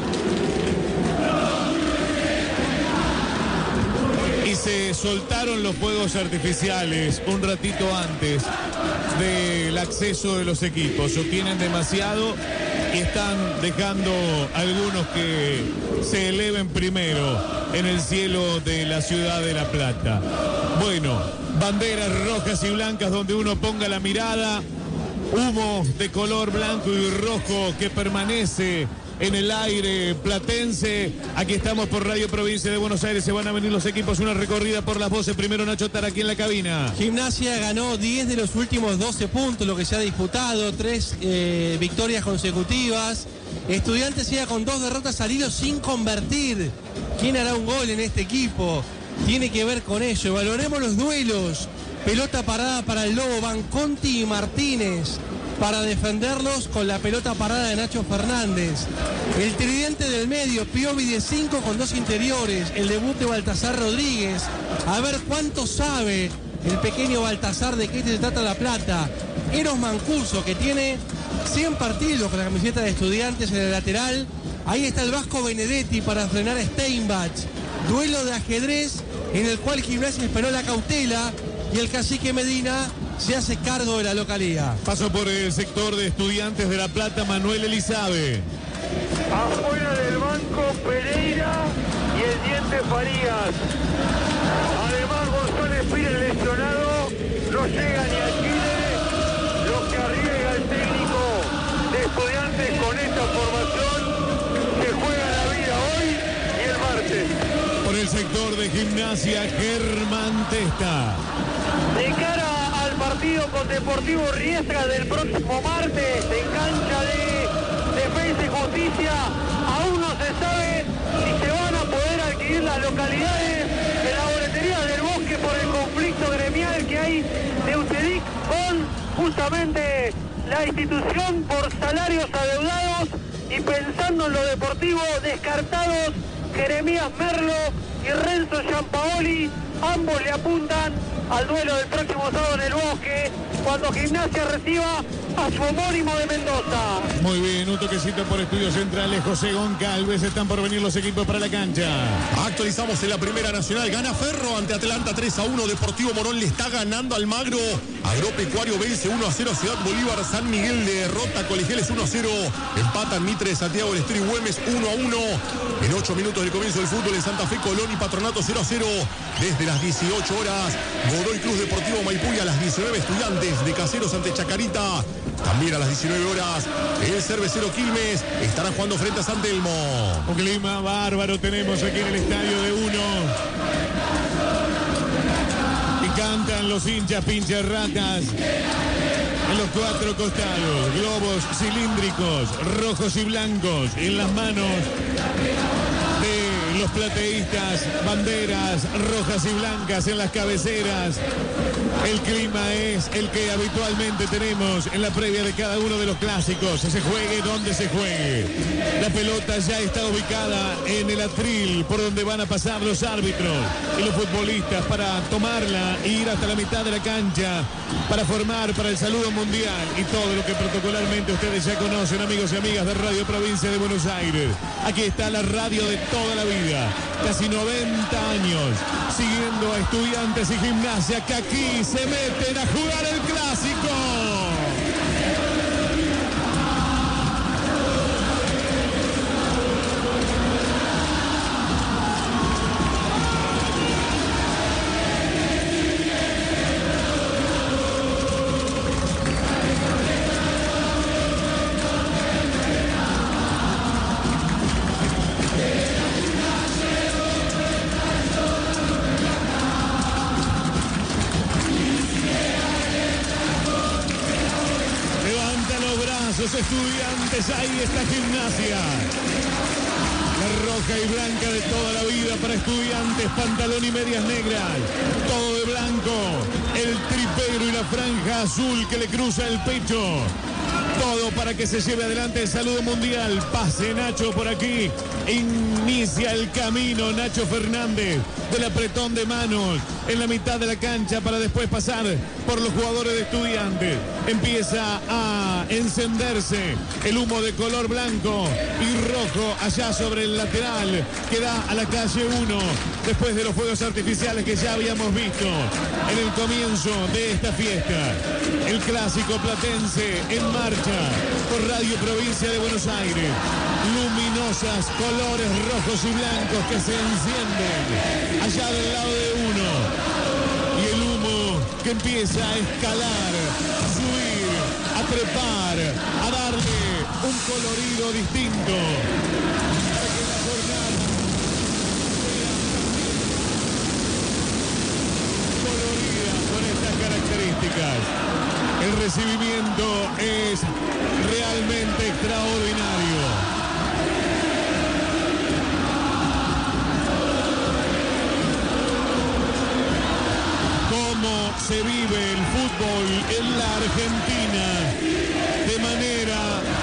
Y se soltaron los fuegos artificiales un ratito antes del acceso de los equipos. Obtienen demasiado y están dejando algunos que se eleven primero en el cielo de la ciudad de La Plata. Bueno, banderas rojas y blancas donde uno ponga la mirada. humo de color blanco y rojo que permanece en el aire platense. Aquí estamos por Radio Provincia de Buenos Aires. Se van a venir los equipos. Una recorrida por las voces. Primero Nacho Tara aquí en la cabina. Gimnasia ganó diez de los últimos doce puntos, lo que se ha disputado. Tres eh, victorias consecutivas. Estudiantes llega con dos derrotas al hilo sin convertir. ¿Quién hará un gol en este equipo? Tiene que ver con ello. Valoremos los duelos. Pelota parada para el Lobo, Van Conti y Martínez para defenderlos con la pelota parada de Nacho Fernández. El tridente del medio, Piovi de cinco con dos interiores. El debut de Baltasar Rodríguez. A ver cuánto sabe el pequeño Baltasar de qué se trata La Plata. Eros Mancuso, que tiene cien partidos con la camiseta de Estudiantes en el lateral. Ahí está el Vasco Benedetti para frenar a Steinbach. Duelo de ajedrez en el cual Gimnasia esperó la cautela y el cacique Medina se hace cargo de la localía. Paso por el sector de Estudiantes de La Plata, Manuel Elizabe. Afuera del banco Pereira y el Diente Farías. Además González Pires lesionado, no llega ni a Chile, lo que arriesga el técnico de Estudiantes con esta formación. Se juega la vida hoy y el martes. Por el sector de Gimnasia, Germán Testa. De cara al partido con Deportivo Riestra del próximo martes en cancha de Defensa y Justicia, aún no se sabe si se van a poder adquirir las localidades de la boletería del Bosque por el conflicto gremial que hay de UTEDIC con justamente la institución por salarios adeudados, y pensando en lo deportivo, descartados Jeremías Merlo y Renzo Giampaoli. Ambos le apuntan al duelo del próximo sábado en el Bosque, cuando Gimnasia reciba a su homónimo de Mendoza. Muy bien, un toquecito por Estudios Centrales, José Goncalves. Están por venir los equipos para la cancha. Actualizamos en la Primera Nacional. Gana Ferro ante Atlanta tres a uno. Deportivo Morón le está ganando al Magro. Agropecuario vence uno a cero a Ciudad Bolívar. San Miguel derrota a Colegiales uno a cero. Empatan Mitre de Santiago del Estero y Güemes uno a uno. En ocho minutos del comienzo del fútbol en Santa Fe, Colón y Patronato cero a cero. Desde las dieciocho horas, Godoy Cruz Deportivo Maipú, y a las diecinueve Estudiantes de Caseros ante Chacarita. También a las diecinueve horas, el Cervecero Quilmes estará jugando frente a San Telmo. Un clima bárbaro tenemos aquí en el estadio de uno. Y cantan los hinchas pincharratas en los cuatro costados. Globos cilíndricos, rojos y blancos en las manos de los plateístas, banderas rojas y blancas en las cabeceras. El clima es el que habitualmente tenemos en la previa de cada uno de los clásicos. Se juegue donde se juegue. La pelota ya está ubicada en el atril por donde van a pasar los árbitros y los futbolistas para tomarla e ir hasta la mitad de la cancha para formar para el saludo mundial y todo lo que protocolarmente ustedes ya conocen, amigos y amigas de Radio Provincia de Buenos Aires. Aquí está la radio de toda la vida, casi noventa años siguiendo a Estudiantes y Gimnasia, que aquí se meten a jugar el clásico. Estudiantes, ahí está Gimnasia. La roja y blanca de toda la vida para Estudiantes, pantalón y medias negras, todo de blanco, el tripero y la franja azul que le cruza el pecho. Todo para que se lleve adelante el saludo mundial. Pase Nacho por aquí. Inicia el camino Nacho Fernández del apretón de manos en la mitad de la cancha para después pasar por los jugadores de Estudiantes. Empieza a encenderse el humo de color blanco y rojo allá sobre el lateral que da a la calle uno, después de los fuegos artificiales que ya habíamos visto en el comienzo de esta fiesta. El clásico platense en marcha por Radio Provincia de Buenos Aires. Luminosas colores rojos y blancos que se encienden allá del lado de uno. Y el humo que empieza a escalar, a subir a trepar, a darle un colorido distinto. Para que la jornada sea colorida con estas características. El recibimiento es realmente extraordinario. Cómo se vive el fútbol en la Argentina de manera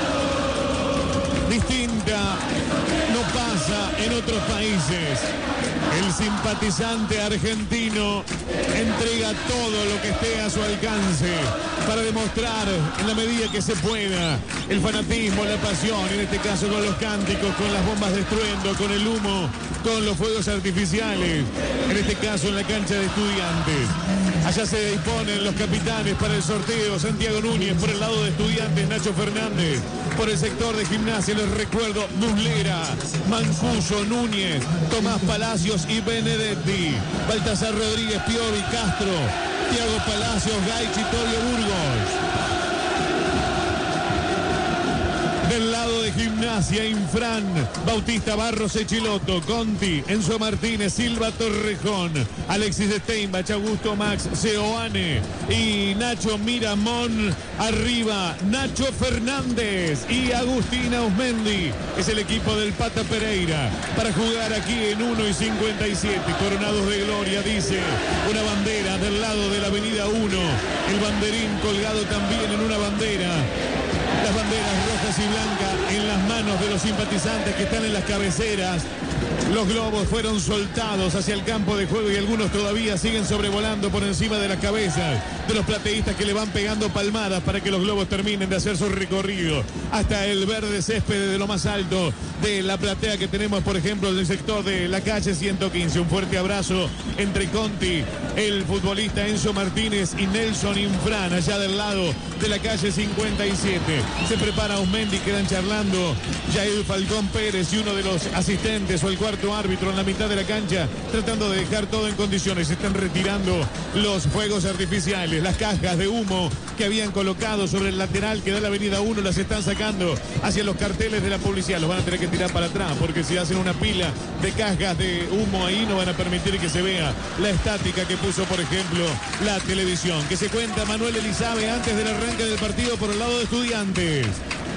distinta, no pasa en otros países. El simpatizante argentino entrega todo lo que esté a su alcance para demostrar en la medida que se pueda el fanatismo, la pasión, en este caso con los cánticos, con las bombas de estruendo, con el humo, con los fuegos artificiales, en este caso en la cancha de Estudiantes. Allá se disponen los capitanes para el sorteo. Santiago Núñez por el lado de Estudiantes, Nacho Fernández por el sector de Gimnasia, les recuerdo, Muslera, Mancuso, Núñez, Tomás Palacios y Benedetti, Baltasar Rodríguez, Piovi, Castro, Tiago Palacios, Gaichi, Torio Burgos. Del lado de Gimnasia, Infran, Bautista Barros, Echiloto, Conti, Enzo Martínez, Silva Torrejón, Alexis Steinbach, Augusto Max, Seoane y Nacho Miramón. Arriba, Nacho Fernández y Agustín Ausmendi. Es el equipo del Pata Pereira para jugar aquí en uno y cincuenta y siete. Coronados de gloria, dice una bandera del lado de la avenida uno. El banderín colgado también en una bandera. Las banderas rojas y blancas en las manos de los simpatizantes que están en las cabeceras. Los globos fueron soltados hacia el campo de juego y algunos todavía siguen sobrevolando por encima de las cabezas de los plateístas que le van pegando palmadas para que los globos terminen de hacer su recorrido hasta el verde césped de lo más alto de la platea que tenemos, por ejemplo, en el sector de la calle ciento quince. Un fuerte abrazo entre Conti, el futbolista Enzo Martínez y Nelson Infran, allá del lado de la calle cincuenta y siete. Se prepara Ausmendi, quedan charlando Jair Falcón Pérez y uno de los asistentes o el cuarto árbitro en la mitad de la cancha, tratando de dejar todo en condiciones. Se están retirando los fuegos artificiales, las cajas de humo que habían colocado sobre el lateral que da la avenida uno, las están sacando hacia los carteles de la publicidad. Los van a tener que tirar para atrás porque si hacen una pila de cajas de humo ahí no van a permitir que se vea la estática que puso, por ejemplo, la televisión. Que se cuenta Manuel Elizabe antes del arranque del partido por el lado de Estudiantes.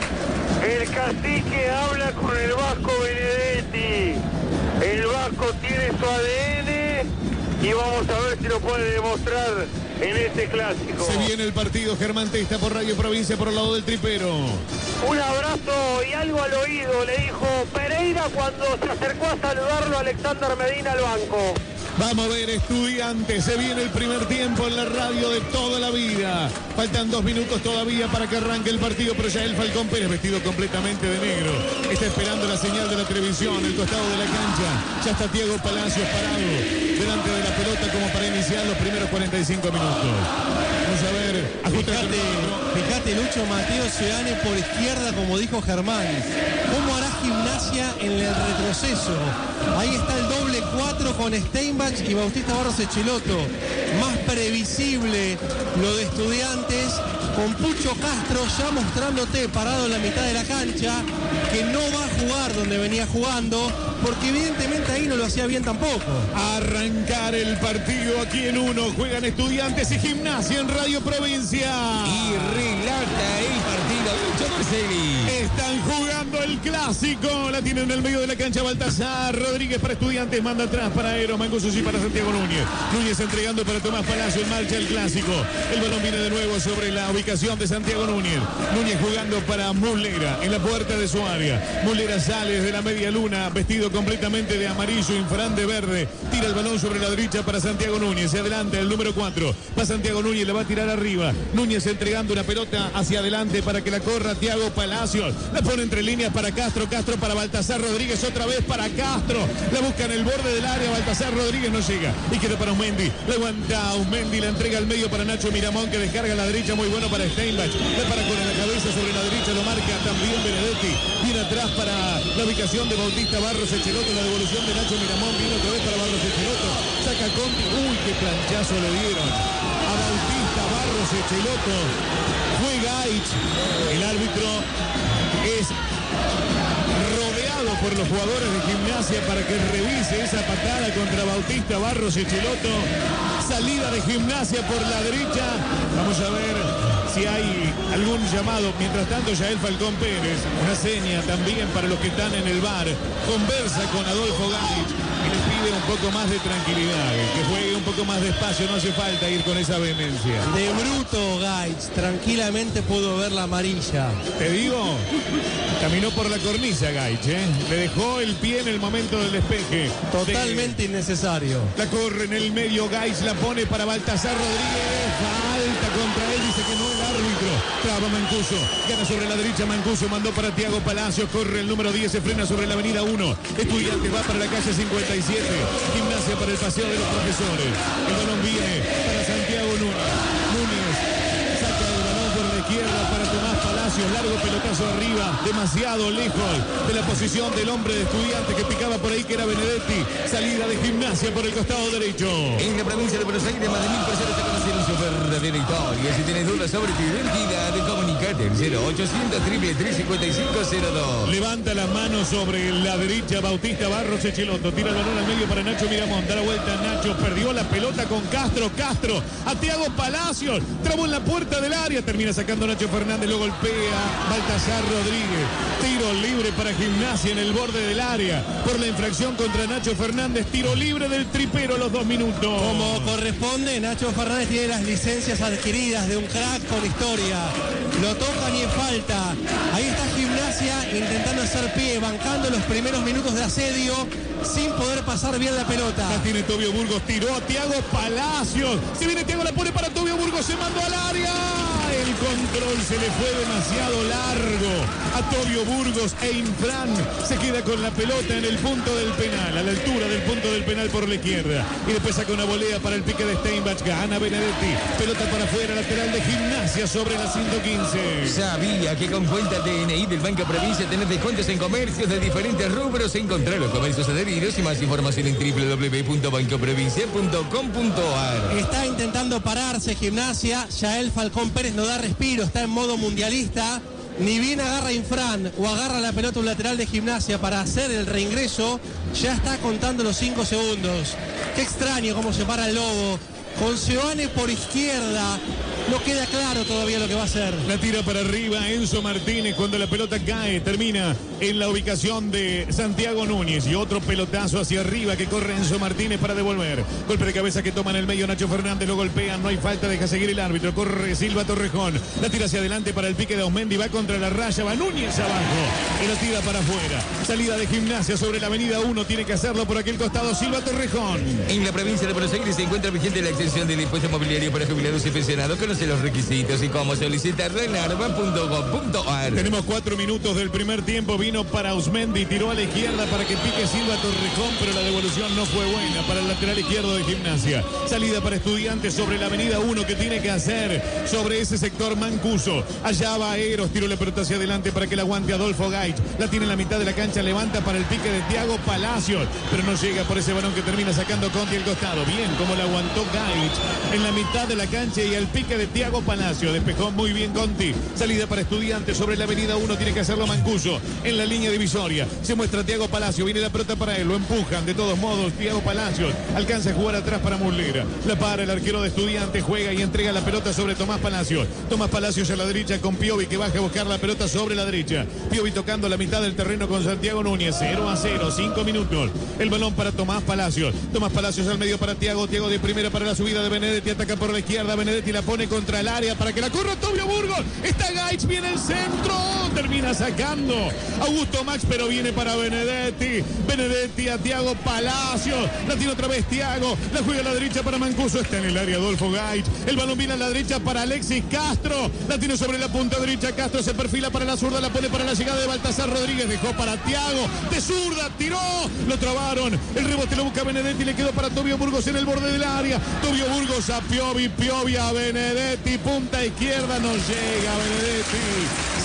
El cacique habla con el Vasco Benedetti. El Vasco tiene su A D N y vamos a ver si lo puede demostrar en este clásico. Se viene el partido. Germán Testa por Radio Provincia por el lado del tripero. Un abrazo y algo al oído le dijo Pereira cuando se acercó a saludarlo a Alexander Medina al banco. Vamos a ver, Estudiantes, se viene el primer tiempo en la radio de toda la vida. Faltan dos minutos todavía para que arranque el partido, pero ya el Falcón Pérez, vestido completamente de negro, está esperando la señal de la televisión, el costado de la cancha. Ya está Tiago Palacios parado delante de la pelota como para iniciar los primeros cuarenta y cinco minutos. Vamos a ver, fíjate, fíjate Lucho, Mateo Seoane por izquierda, como dijo Germán. ¿Cómo hará Gimnasia en el retroceso? Ahí está el doble cuatro con Steinbach y Bautista Barros Echiloto. Más previsible lo de Estudiantes, con Pucho Castro ya mostrándote parado en la mitad de la cancha, que no va a jugar donde venía jugando, porque evidentemente ahí no lo hacía bien tampoco. Arrancar el partido aquí en uno, juegan Estudiantes y Gimnasia en Radio Provincia. Y relata el partido Lucho Marcelli. Están jugando el clásico, la tienen en el medio de la cancha Baltasar Rodríguez para Estudiantes, manda atrás para Eros, Mancuso y para Santiago Núñez. Núñez entregando para Tomás Palacio, en marcha el clásico. El balón viene de nuevo sobre la ubicación de Santiago Núñez. Núñez jugando para Muslera en la puerta de su área. Muslera sale desde la media luna, vestido completamente de amarillo, Infran de verde. Tira el balón sobre la derecha para Santiago Núñez. Se adelanta el número cuatro. Va Santiago Núñez, le va a tirar arriba. Núñez entregando una pelota hacia adelante para que la corra Tiago Palacios. La pone entre líneas para Castro. Castro para Baltasar Rodríguez. Otra vez para Castro. La busca en el borde del área. Baltasar Rodríguez no llega. Y queda para Ausmendi. Le aguanta Ausmendi. La entrega al medio para Nacho Miramón, que descarga a la derecha. Muy bueno para Steinbach. Le para con la cabeza sobre la derecha. Lo marca también Benedetti. Viene atrás para la ubicación de Bautista Barros Echeloto. La devolución de Nacho Miramón. Viene otra vez para Barros Echeloto. Saca Conti. Uy, qué planchazo le dieron a Bautista Barros Barros Echeloto. Fue Gaich. El árbitro es rodeado por los jugadores de Gimnasia para que revise esa patada contra Bautista Barros Echeloto. Salida de Gimnasia por la derecha. Vamos a ver si hay algún llamado. Mientras tanto, Yael Falcón Pérez, una seña también para los que están en el bar, conversa con Adolfo Gaich y le pide un poco más de tranquilidad, que juegue un poco más despacio, no hace falta ir con esa vehemencia. De bruto Gaich, tranquilamente pudo ver la amarilla. Te digo, caminó por la cornisa Gaich, ¿eh? Le dejó el pie en el momento del despeje. Totalmente de... innecesario. La corre en el medio Gaich, la pone para Baltasar Rodríguez. Falta contra él, dice que no el árbitro. Traba Mancuso, gana sobre la derecha Mancuso, mandó para Tiago Palacios, corre el número diez, se frena sobre la avenida uno. Estudiantes va para la calle cincuenta y siete. Gimnasia para el paseo de los profesores. El balón viene para Santiago Núñez. Núñez saca el balón por la izquierda para Tomás Palacios. Largo pelotazo arriba, demasiado lejos de la posición del hombre de Estudiantes que picaba por ahí, que era Benedetti. Salida de Gimnasia por el costado derecho. En la provincia de Buenos Aires, más de mil personas te conocieron su verdadera historia. Si tienes dudas sobre tu identidad, comunicate al cero ochocientos, tres tres, cincuenta y cinco cero dos. Levanta las manos sobre la derecha Bautista Barros Echeloto. Tira el balón al medio para Nacho Miramón. Da la vuelta Nacho. Perdió la pelota con Castro. Castro a Tiago Palacios. Trabó en la puerta del área. Termina sacando Nacho Fernández. Lo golpea Baltasar Rodríguez. Tiro libre para Gimnasia en el borde del área. Por la infracción contra Nacho Fernández. Tiro libre del tripero a los dos minutos. Como corresponde, Nacho Fernández tiene las licencias adquiridas de un crack con historia. Lo toca ni falta. Ahí está Gimnasia intentando hacer pie, bancando los primeros minutos de asedio sin poder pasar bien la pelota. La tiene Tobio Burgos, tiró a Tiago Palacios. Si viene Tiago, la pone para Tobio Burgos, se mandó al área. El control se le fue demasiado largo a Tobio Burgos e Infran se queda con la pelota en el punto del penal, a la altura del punto del penal por la izquierda. Y después saca una volea para el pique de Steinbach. Gana Benedetti. Pelota para afuera, lateral de Gimnasia sobre la ciento quince. Sabía que con cuenta D N I del Banco Provincia tenés descuentos en comercios de diferentes rubros. Encontrar los comercios adheridos y más información en doble u doble u doble u punto banco provincia punto com punto a r. Está intentando pararse Gimnasia. Yael Falcón Pérez no da respiro, está en modo mundialista. Ni bien agarra Infran o agarra la pelota un lateral de Gimnasia para hacer el reingreso, ya está contando los cinco segundos. Qué extraño cómo se para el Lobo. Con Seoane por izquierda, no queda claro todavía lo que va a hacer. La tira para arriba Enzo Martínez cuando la pelota cae, termina en la ubicación de Santiago Núñez y otro pelotazo hacia arriba que corre Enzo Martínez para devolver. Golpe de cabeza que toma en el medio Nacho Fernández, lo golpean, no hay falta, deja seguir el árbitro, corre Silva Torrejón, la tira hacia adelante para el pique de Osmendi, va contra la raya, va Núñez abajo y la tira para afuera. Salida de Gimnasia sobre la avenida uno, tiene que hacerlo por aquel costado Silva Torrejón. En la provincia de Buenos Aires se encuentra vigente la extensión del impuesto mobiliario para jubilados y pensionados. Conoce los requisitos y cómo solicitarlo en arba punto gov punto a r. Tenemos cuatro minutos del primer tiempo. Vino para Osmendi, tiró a la izquierda para que pique Silva Torrejón, pero la devolución no fue buena para el lateral izquierdo de Gimnasia. Salida para Estudiantes sobre la avenida uno, que tiene que hacer sobre ese sector Mancuso. Allá va Eros, tiró la pelota hacia adelante para que la aguante Adolfo Gaich. La tiene en la mitad de la cancha, levanta para el pique de Tiago Palacios, pero no llega por ese balón que termina sacando Conti el costado. Bien, como la aguantó Gaich en la mitad de la cancha y el pique de Tiago Palacio. Despejó muy bien Conti. Salida para Estudiantes sobre la avenida uno, tiene que hacerlo Mancuso en la línea divisoria. Se muestra Tiago Palacio, viene la pelota para él, lo empujan de todos modos. Tiago Palacios alcanza a jugar atrás para Muslera. La para el arquero de Estudiantes, juega y entrega la pelota sobre Tomás Palacios. Tomás Palacios a la derecha con Piovi, que baja a buscar la pelota sobre la derecha. Piovi tocando la mitad del terreno con Santiago Núñez. cero a cero, cinco minutos. El balón para Tomás Palacios. Tomás Palacios al medio para Tiago. Tiago de primera para la subida de Benedetti. Ataca por la izquierda. Benedetti la pone contra el área para que la corra Tobio Burgos. Está Gaich, viene el centro. Termina sacando Augusto Max, pero viene para Benedetti. Benedetti a Tiago Palacios. La tiene otra vez Tiago. La juega a la derecha para Mancuso. Está en el área Adolfo Gaich. El balón viene a la derecha para Alexis Castro. La tiene sobre la punta derecha. Castro se perfila para la zurda. La pone para la llegada de Baltasar Rodríguez. Dejó para Tiago. De zurda. Tiró. Lo trabaron. El rebote lo busca Benedetti. Le quedó para Tobio Burgos en el borde del área. Tobio Burgos a Piovi. Piovi a Benedetti. Punta izquierda. No llega Benedetti.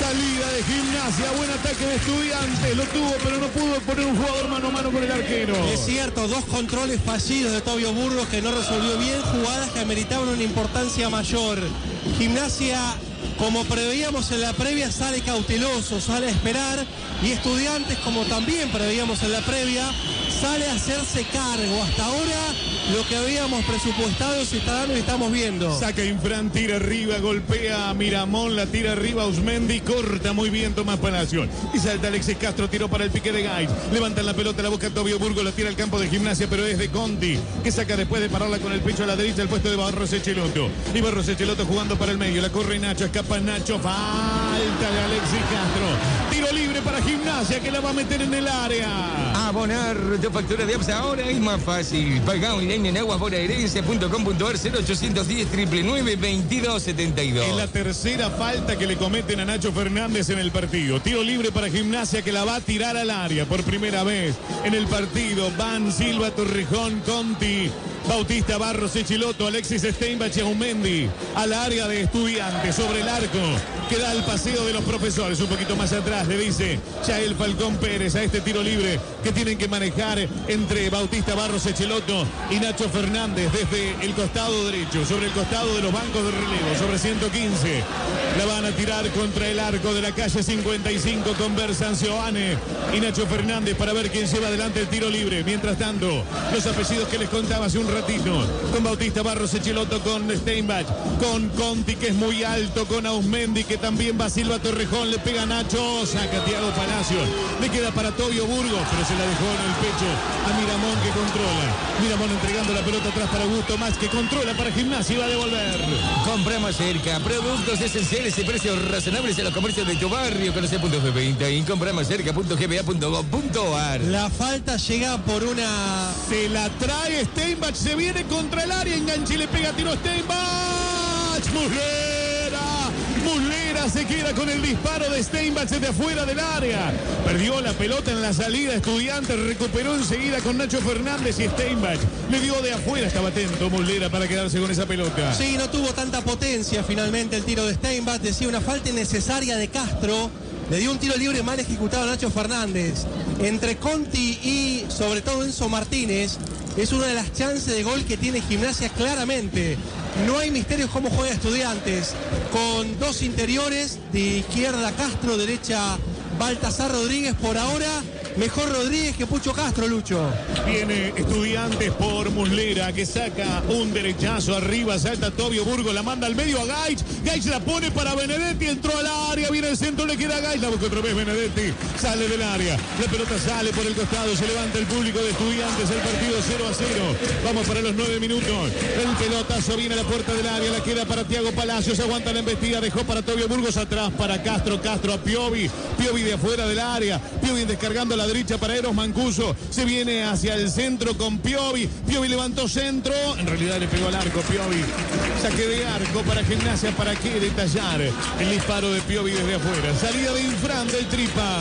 Salida de Gimnasia, buen ataque de Estudiantes, lo tuvo pero no pudo poner un jugador mano a mano con el arquero. Es cierto, dos controles fallidos de Tobio Burgos que no resolvió bien, jugadas que ameritaban una importancia mayor. Gimnasia, como preveíamos en la previa, sale cauteloso, sale a esperar, y Estudiantes, como también preveíamos en la previa, sale a hacerse cargo. Hasta ahora lo que habíamos presupuestado se está dando y estamos viendo. Saca Infran, tira arriba, golpea a Miramón, la tira arriba Usmendi, corta muy bien Tomás Palacio. Y salta Alexis Castro, tiró para el pique de Gais. Levantan la pelota, la busca Tobio Burgos, la tira al campo de Gimnasia, pero es de Conti, que saca después de pararla con el pecho a la derecha el puesto de Barros Echeloto. Y Barros Echeloto jugando para el medio, la corre Nacho, escapa Nacho, falta de Alexis Castro. Tiro libre para Gimnasia, que la va a meter en el área. Abonar tu factura de apps ahora es más fácil. Paga online en aguasbonaerense punto com punto ar cero ochocientos diez, nueve nueve, veintidós setenta y dos. Es la tercera falta que le cometen a Nacho Fernández en el partido. Tiro libre para Gimnasia, que la va a tirar al área por primera vez en el partido. Van Silva, Torrejón, Conti, Bautista, Barros, Echiloto, Alexis Steinbach y Aumendi al área de Estudiantes sobre el arco. Queda el paseo de los profesores. Un poquito más atrás le dice Chael Falcón Pérez a este tiro libre que tienen que manejar entre Bautista, Barros, Echeloto y Nacho Fernández desde el costado derecho, sobre el costado de los bancos de relevo, sobre ciento quince. La van a tirar contra el arco de la calle cincuenta y cinco con Bersanzioane y Nacho Fernández para ver quién lleva adelante el tiro libre. Mientras tanto, los apellidos que les contaba hace un ratito, con Bautista, Barros, Echeloto, con Steinbach, con Conti, que es muy alto, con Ausmendi, que también va Silva, Torrejón, le pega Nacho, saca Thiago Palacio, le queda para Tobio Burgos, pero se la dejó en el pecho a Miramón, que controla. Miramón entregando la pelota atrás para Augusto Más, que controla para Gimnasia y va a devolver. Compra más cerca, productos esenciales y precios razonables en los comercios de tu barrio. Conoce puntos de venta y compra más cerca punto g b a punto gov punto ar. La falta llega por una... Se la trae Steinbach, se viene contra el área, enganche y le pega tiro Steinbach. Muslera, Muslera se queda con el disparo de Steinbach desde afuera del área. Perdió la pelota en la salida Estudiantes, recuperó enseguida con Nacho Fernández y Steinbach le dio de afuera. Estaba atento Muslera para quedarse con esa pelota. Sí, no tuvo tanta potencia finalmente el tiro de Steinbach. Decía una falta innecesaria de Castro. Le dio un tiro libre mal ejecutado a Nacho Fernández. Entre Conti y sobre todo Enzo Martínez es una de las chances de gol que tiene Gimnasia claramente. No hay misterios cómo juega Estudiantes. Con dos interiores, de izquierda Castro, derecha Baltasar Rodríguez. Por ahora, mejor Rodríguez que Pucho Castro, Lucho. Viene Estudiantes por Muslera, que saca un derechazo arriba, salta Tobio Burgos, la manda al medio a Gaich. Gaich la pone para Benedetti, entró al área, viene el centro, le queda a Gaich, la busca otra vez Benedetti, sale del área. La pelota sale por el costado, se levanta el público de Estudiantes, el partido cero a cero. Vamos para los nueve minutos. El pelotazo viene a la puerta del área, la queda para Thiago Palacios, aguanta la embestida, dejó para Tobio Burgos, atrás para Castro, Castro a Piovi, Piovi de afuera del área, Piovi descargando la derecha para Eros Mancuso, se viene hacia el centro con Piovi, Piovi levantó centro, en realidad le pegó al arco Piovi, saque de arco para Gimnasia. Para qué detallar el disparo de Piovi desde afuera, salida de Infran del Tripa.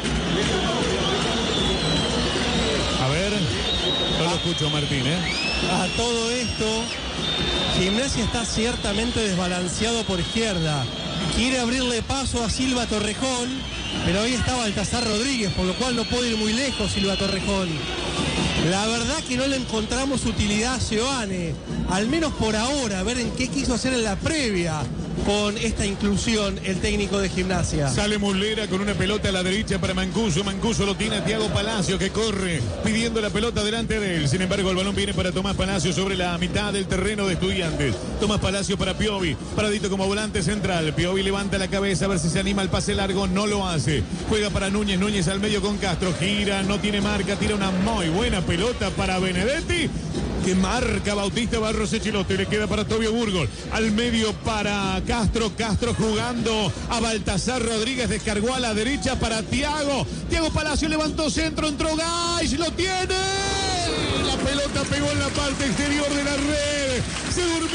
A ver, no lo escucho Martín, ¿eh? A todo esto, Gimnasia está ciertamente desbalanceado por izquierda. Quiere abrirle paso a Silva Torrejón, pero ahí está Baltasar Rodríguez, por lo cual no puede ir muy lejos Silva Torrejón. La verdad que no le encontramos utilidad a Seoane, al menos por ahora, a ver en qué quiso hacer en la previa con esta inclusión el técnico de Gimnasia. Sale Muslera con una pelota a la derecha para Mancuso. Mancuso lo tiene a Thiago Palacio, que corre pidiendo la pelota delante de él. Sin embargo, el balón viene para Tomás Palacio sobre la mitad del terreno de Estudiantes. Tomás Palacio para Piovi, paradito como volante central. Piovi levanta la cabeza a ver si se anima al pase largo, no lo hace. Juega para Núñez, Núñez al medio con Castro, gira, no tiene marca, tira una muy buena pelota para Benedetti, que marca Bautista Barros Echeloto y le queda para Tobio Burgos. Al medio para Castro, Castro jugando a Baltasar Rodríguez, descargó a la derecha para Thiago. Thiago Palacio levantó centro, entró Gaich, lo tiene. La pelota pegó en la parte exterior de la red. Se durmió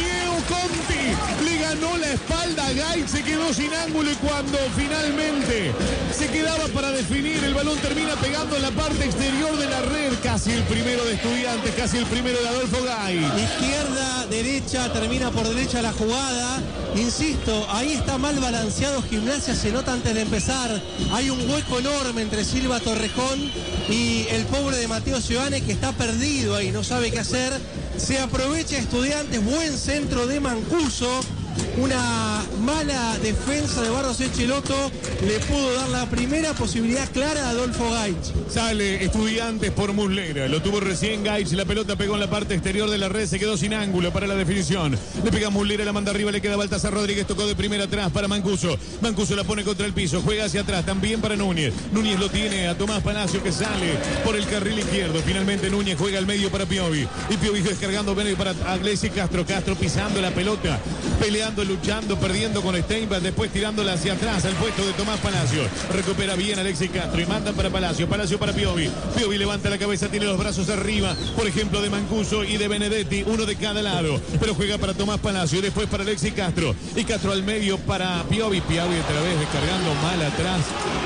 Conti le ganó la espalda a Gaich, se quedó sin ángulo y cuando finalmente se quedaba para definir, el balón termina pegando en la parte exterior de la red. Casi el primero de Estudiantes, casi el primero de Adolfo Gaich. Izquierda, derecha, termina por derecha la jugada. Insisto, ahí está mal balanceado Gimnasia, se nota antes de empezar. Hay un hueco enorme entre Silva Torrejón y el pobre de Mateo Giovane, que está perdido ahí, no sabe qué hacer. Se aprovecha Estudiantes, buen centro de Mancuso. Una mala defensa de Barros Echeloto le pudo dar la primera posibilidad clara a Adolfo Gaich. Sale Estudiantes por Muslera, lo tuvo recién Gaich, la pelota pegó en la parte exterior de la red, se quedó sin ángulo para la definición. Le pega Muslera, la manda arriba, le queda Baltasar Rodríguez, tocó de primera atrás para Mancuso. Mancuso la pone contra el piso, juega hacia atrás, también para Núñez. Núñez lo tiene a Tomás Palacio, que sale por el carril izquierdo. Finalmente Núñez juega al medio para Piovi. Y Piovi descargando para Alexis Castro. Castro pisando la pelota, peleando, luchando, perdiendo con Steinbach, después tirándola hacia atrás al puesto de Tomás Palacio. Recupera bien Alexis Castro y manda para Palacio. Palacio para Piovi. Piovi levanta la cabeza, tiene los brazos arriba, por ejemplo, de Mancuso y de Benedetti, uno de cada lado. Pero juega para Tomás Palacio y después para Alexis Castro. Y Castro al medio para Piovi. Piovi otra vez descargando mal atrás.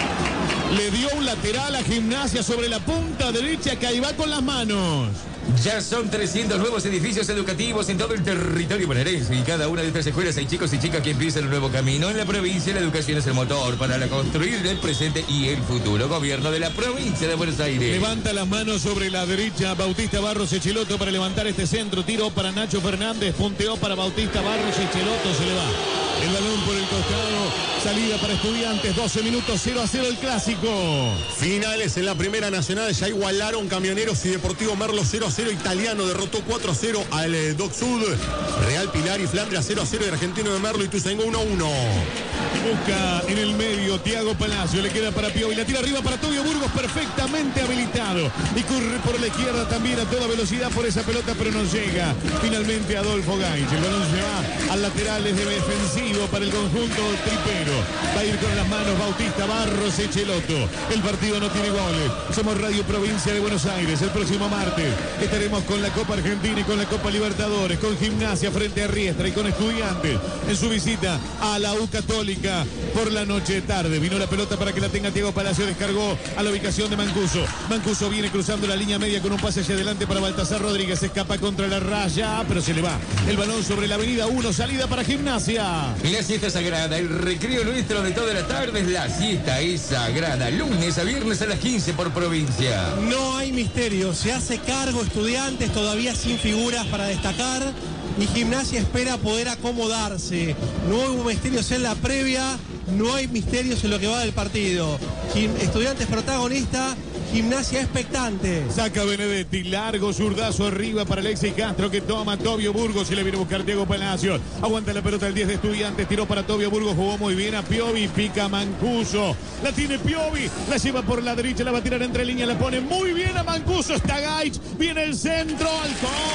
Le dio un lateral a Gimnasia sobre la punta derecha, que ahí va con las manos. Ya son trescientos nuevos edificios educativos en todo el territorio bonaerense y cada una de estas escuelas hay chicos y chicas que empiezan un nuevo camino. En la provincia la educación es el motor para la construir el presente y el futuro. Gobierno de la provincia de Buenos Aires. Levanta las manos sobre la derecha Bautista Barros Echeloto para levantar este centro. Tiro para Nacho Fernández, punteó para Bautista Barros Echeloto, se le va el balón por el costado. Salida para Estudiantes, doce minutos, cero a cero el clásico. Finales en la Primera Nacional, ya igualaron Camioneros y Deportivo Merlo cero a cero. Italiano derrotó cuatro a cero al eh, Doc Sud. Real Pilar y Flandria cero a cero. Y Argentino de Merlo y Tuzaingó uno a uno. Busca en el medio Tiago Palacio, le queda para Piovi, la tira arriba para Tobio Burgos, perfectamente habilitado. Y corre por la izquierda también a toda velocidad por esa pelota, pero no llega. Finalmente Adolfo Gaich. El balón se va al lateral, es de defensivo para el conjunto tripero. Va a ir con las manos Bautista Barros Echeloto. El partido no tiene goles. Somos Radio Provincia de Buenos Aires. El próximo martes estaremos con la Copa Argentina y con la Copa Libertadores, con Gimnasia frente a Riestra y con Estudiantes en su visita a la U Católica por la noche tarde. Vino la pelota para que la tenga Tiago Palacio, descargó a la ubicación de Mancuso. Mancuso viene cruzando la línea media con un pase hacia adelante para Baltasar Rodríguez. Escapa contra la raya, pero se le va el balón sobre la avenida uno. Salida para Gimnasia. La siesta sagrada, el recreo nuestro de toda la tarde es la siesta es sagrada. Lunes a viernes a las quince por provincia. No hay misterio, se hace cargo Estudiantes, todavía sin figuras para destacar. Y Gimnasia espera poder acomodarse. No hubo misterios en la previa, no hay misterios en lo que va del partido. Estudiantes protagonista, Gimnasia expectante. Saca Benedetti, largo zurdazo arriba para Alexis Castro, que toma Tobio Burgos y le viene a buscar Diego Palacio. Aguanta la pelota el diez de Estudiantes, tiró para Tobio Burgos, jugó muy bien a Piovi, pica Mancuso. La tiene Piovi, la lleva por la derecha, la va a tirar entre líneas, la pone muy bien a Mancuso. Está Gaich, viene el centro al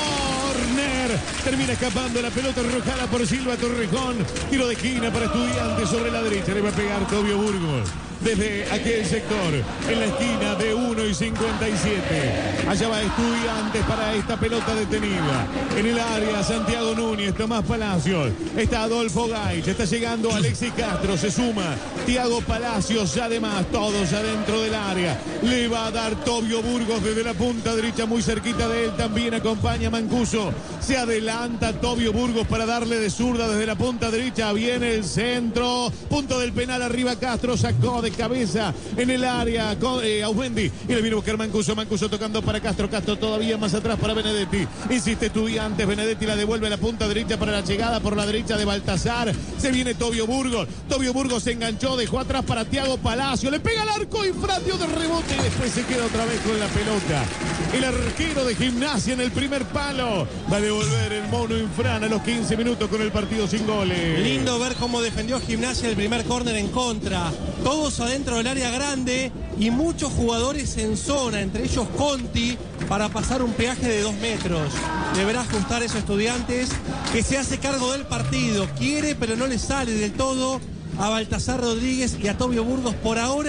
córner. Termina escapando la pelota arrojada por Silva Torrejón. Tiro de esquina para Estudiantes sobre la derecha, le va a pegar Tobio Burgos. Desde aquel sector, en la esquina de uno y cincuenta y siete. Allá va Estudiantes para esta pelota detenida. En el área, Santiago Núñez, Tomás Palacios. Está Adolfo Gaich, está llegando Alexis Castro, se suma Tiago Palacios, además, todos adentro del área. Le va a dar Tobio Burgos desde la punta derecha, muy cerquita de él. También acompaña Mancuso. Se adelanta Tobio Burgos para darle de zurda desde la punta derecha. Viene el centro. Punto del penal arriba Castro, sacó de cabeza en el área con eh, Aumendi y le viene a buscar Mancuso. Mancuso tocando para Castro. Castro todavía más atrás para Benedetti. Insiste Estudiantes. Benedetti la devuelve a la punta derecha para la llegada por la derecha de Baltasar. Se viene Tobio Burgos. Tobio Burgos se enganchó, dejó atrás para Tiago Palacio. Le pega al arco y Fratio de rebote y después se queda otra vez con la pelota. El arquero de Gimnasia en el primer palo. Va a devolver el mono Infran a los quince minutos con el partido sin goles. Lindo ver cómo defendió Gimnasia el primer córner en contra. Todos adentro del área grande y muchos jugadores en zona, entre ellos Conti, para pasar un peaje de dos metros. Deberá ajustar eso Estudiantes, que se hace cargo del partido. Quiere, pero no le sale del todo a Baltasar Rodríguez y a Tobio Burgos. Por ahora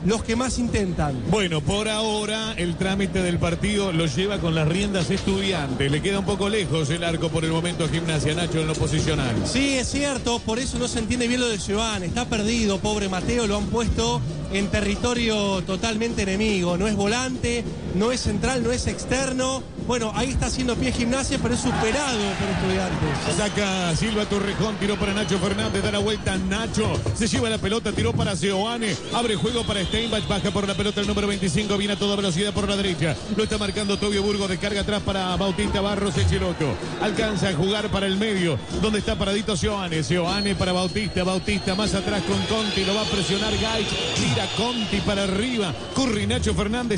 los que más intentan. Bueno, por ahora el trámite del partido lo lleva con las riendas Estudiantes. Le queda un poco lejos el arco por el momento a Gimnasia, Nacho, en lo posicional. Sí, es cierto, por eso no se entiende bien lo de Giovanni. Está perdido, pobre Mateo, lo han puesto en territorio totalmente enemigo. No es volante, no es central, no es externo. Bueno, ahí está haciendo pie Gimnasia, pero es superado por Estudiantes. Saca Silva Torrejón, tiró para Nacho Fernández, da la vuelta Nacho, se lleva la pelota, tiró para Seoane, abre juego para Steinbach, baja por la pelota el número veinticinco, viene a toda velocidad por la derecha, lo está marcando Tobio Burgos, descarga atrás para Bautista Barros Echeloto, alcanza a jugar para el medio, donde está paradito Seoane, Seoane para Bautista, Bautista más atrás con Conti, lo va a presionar Gaich, tira Conti para arriba, Curry Nacho Fernández.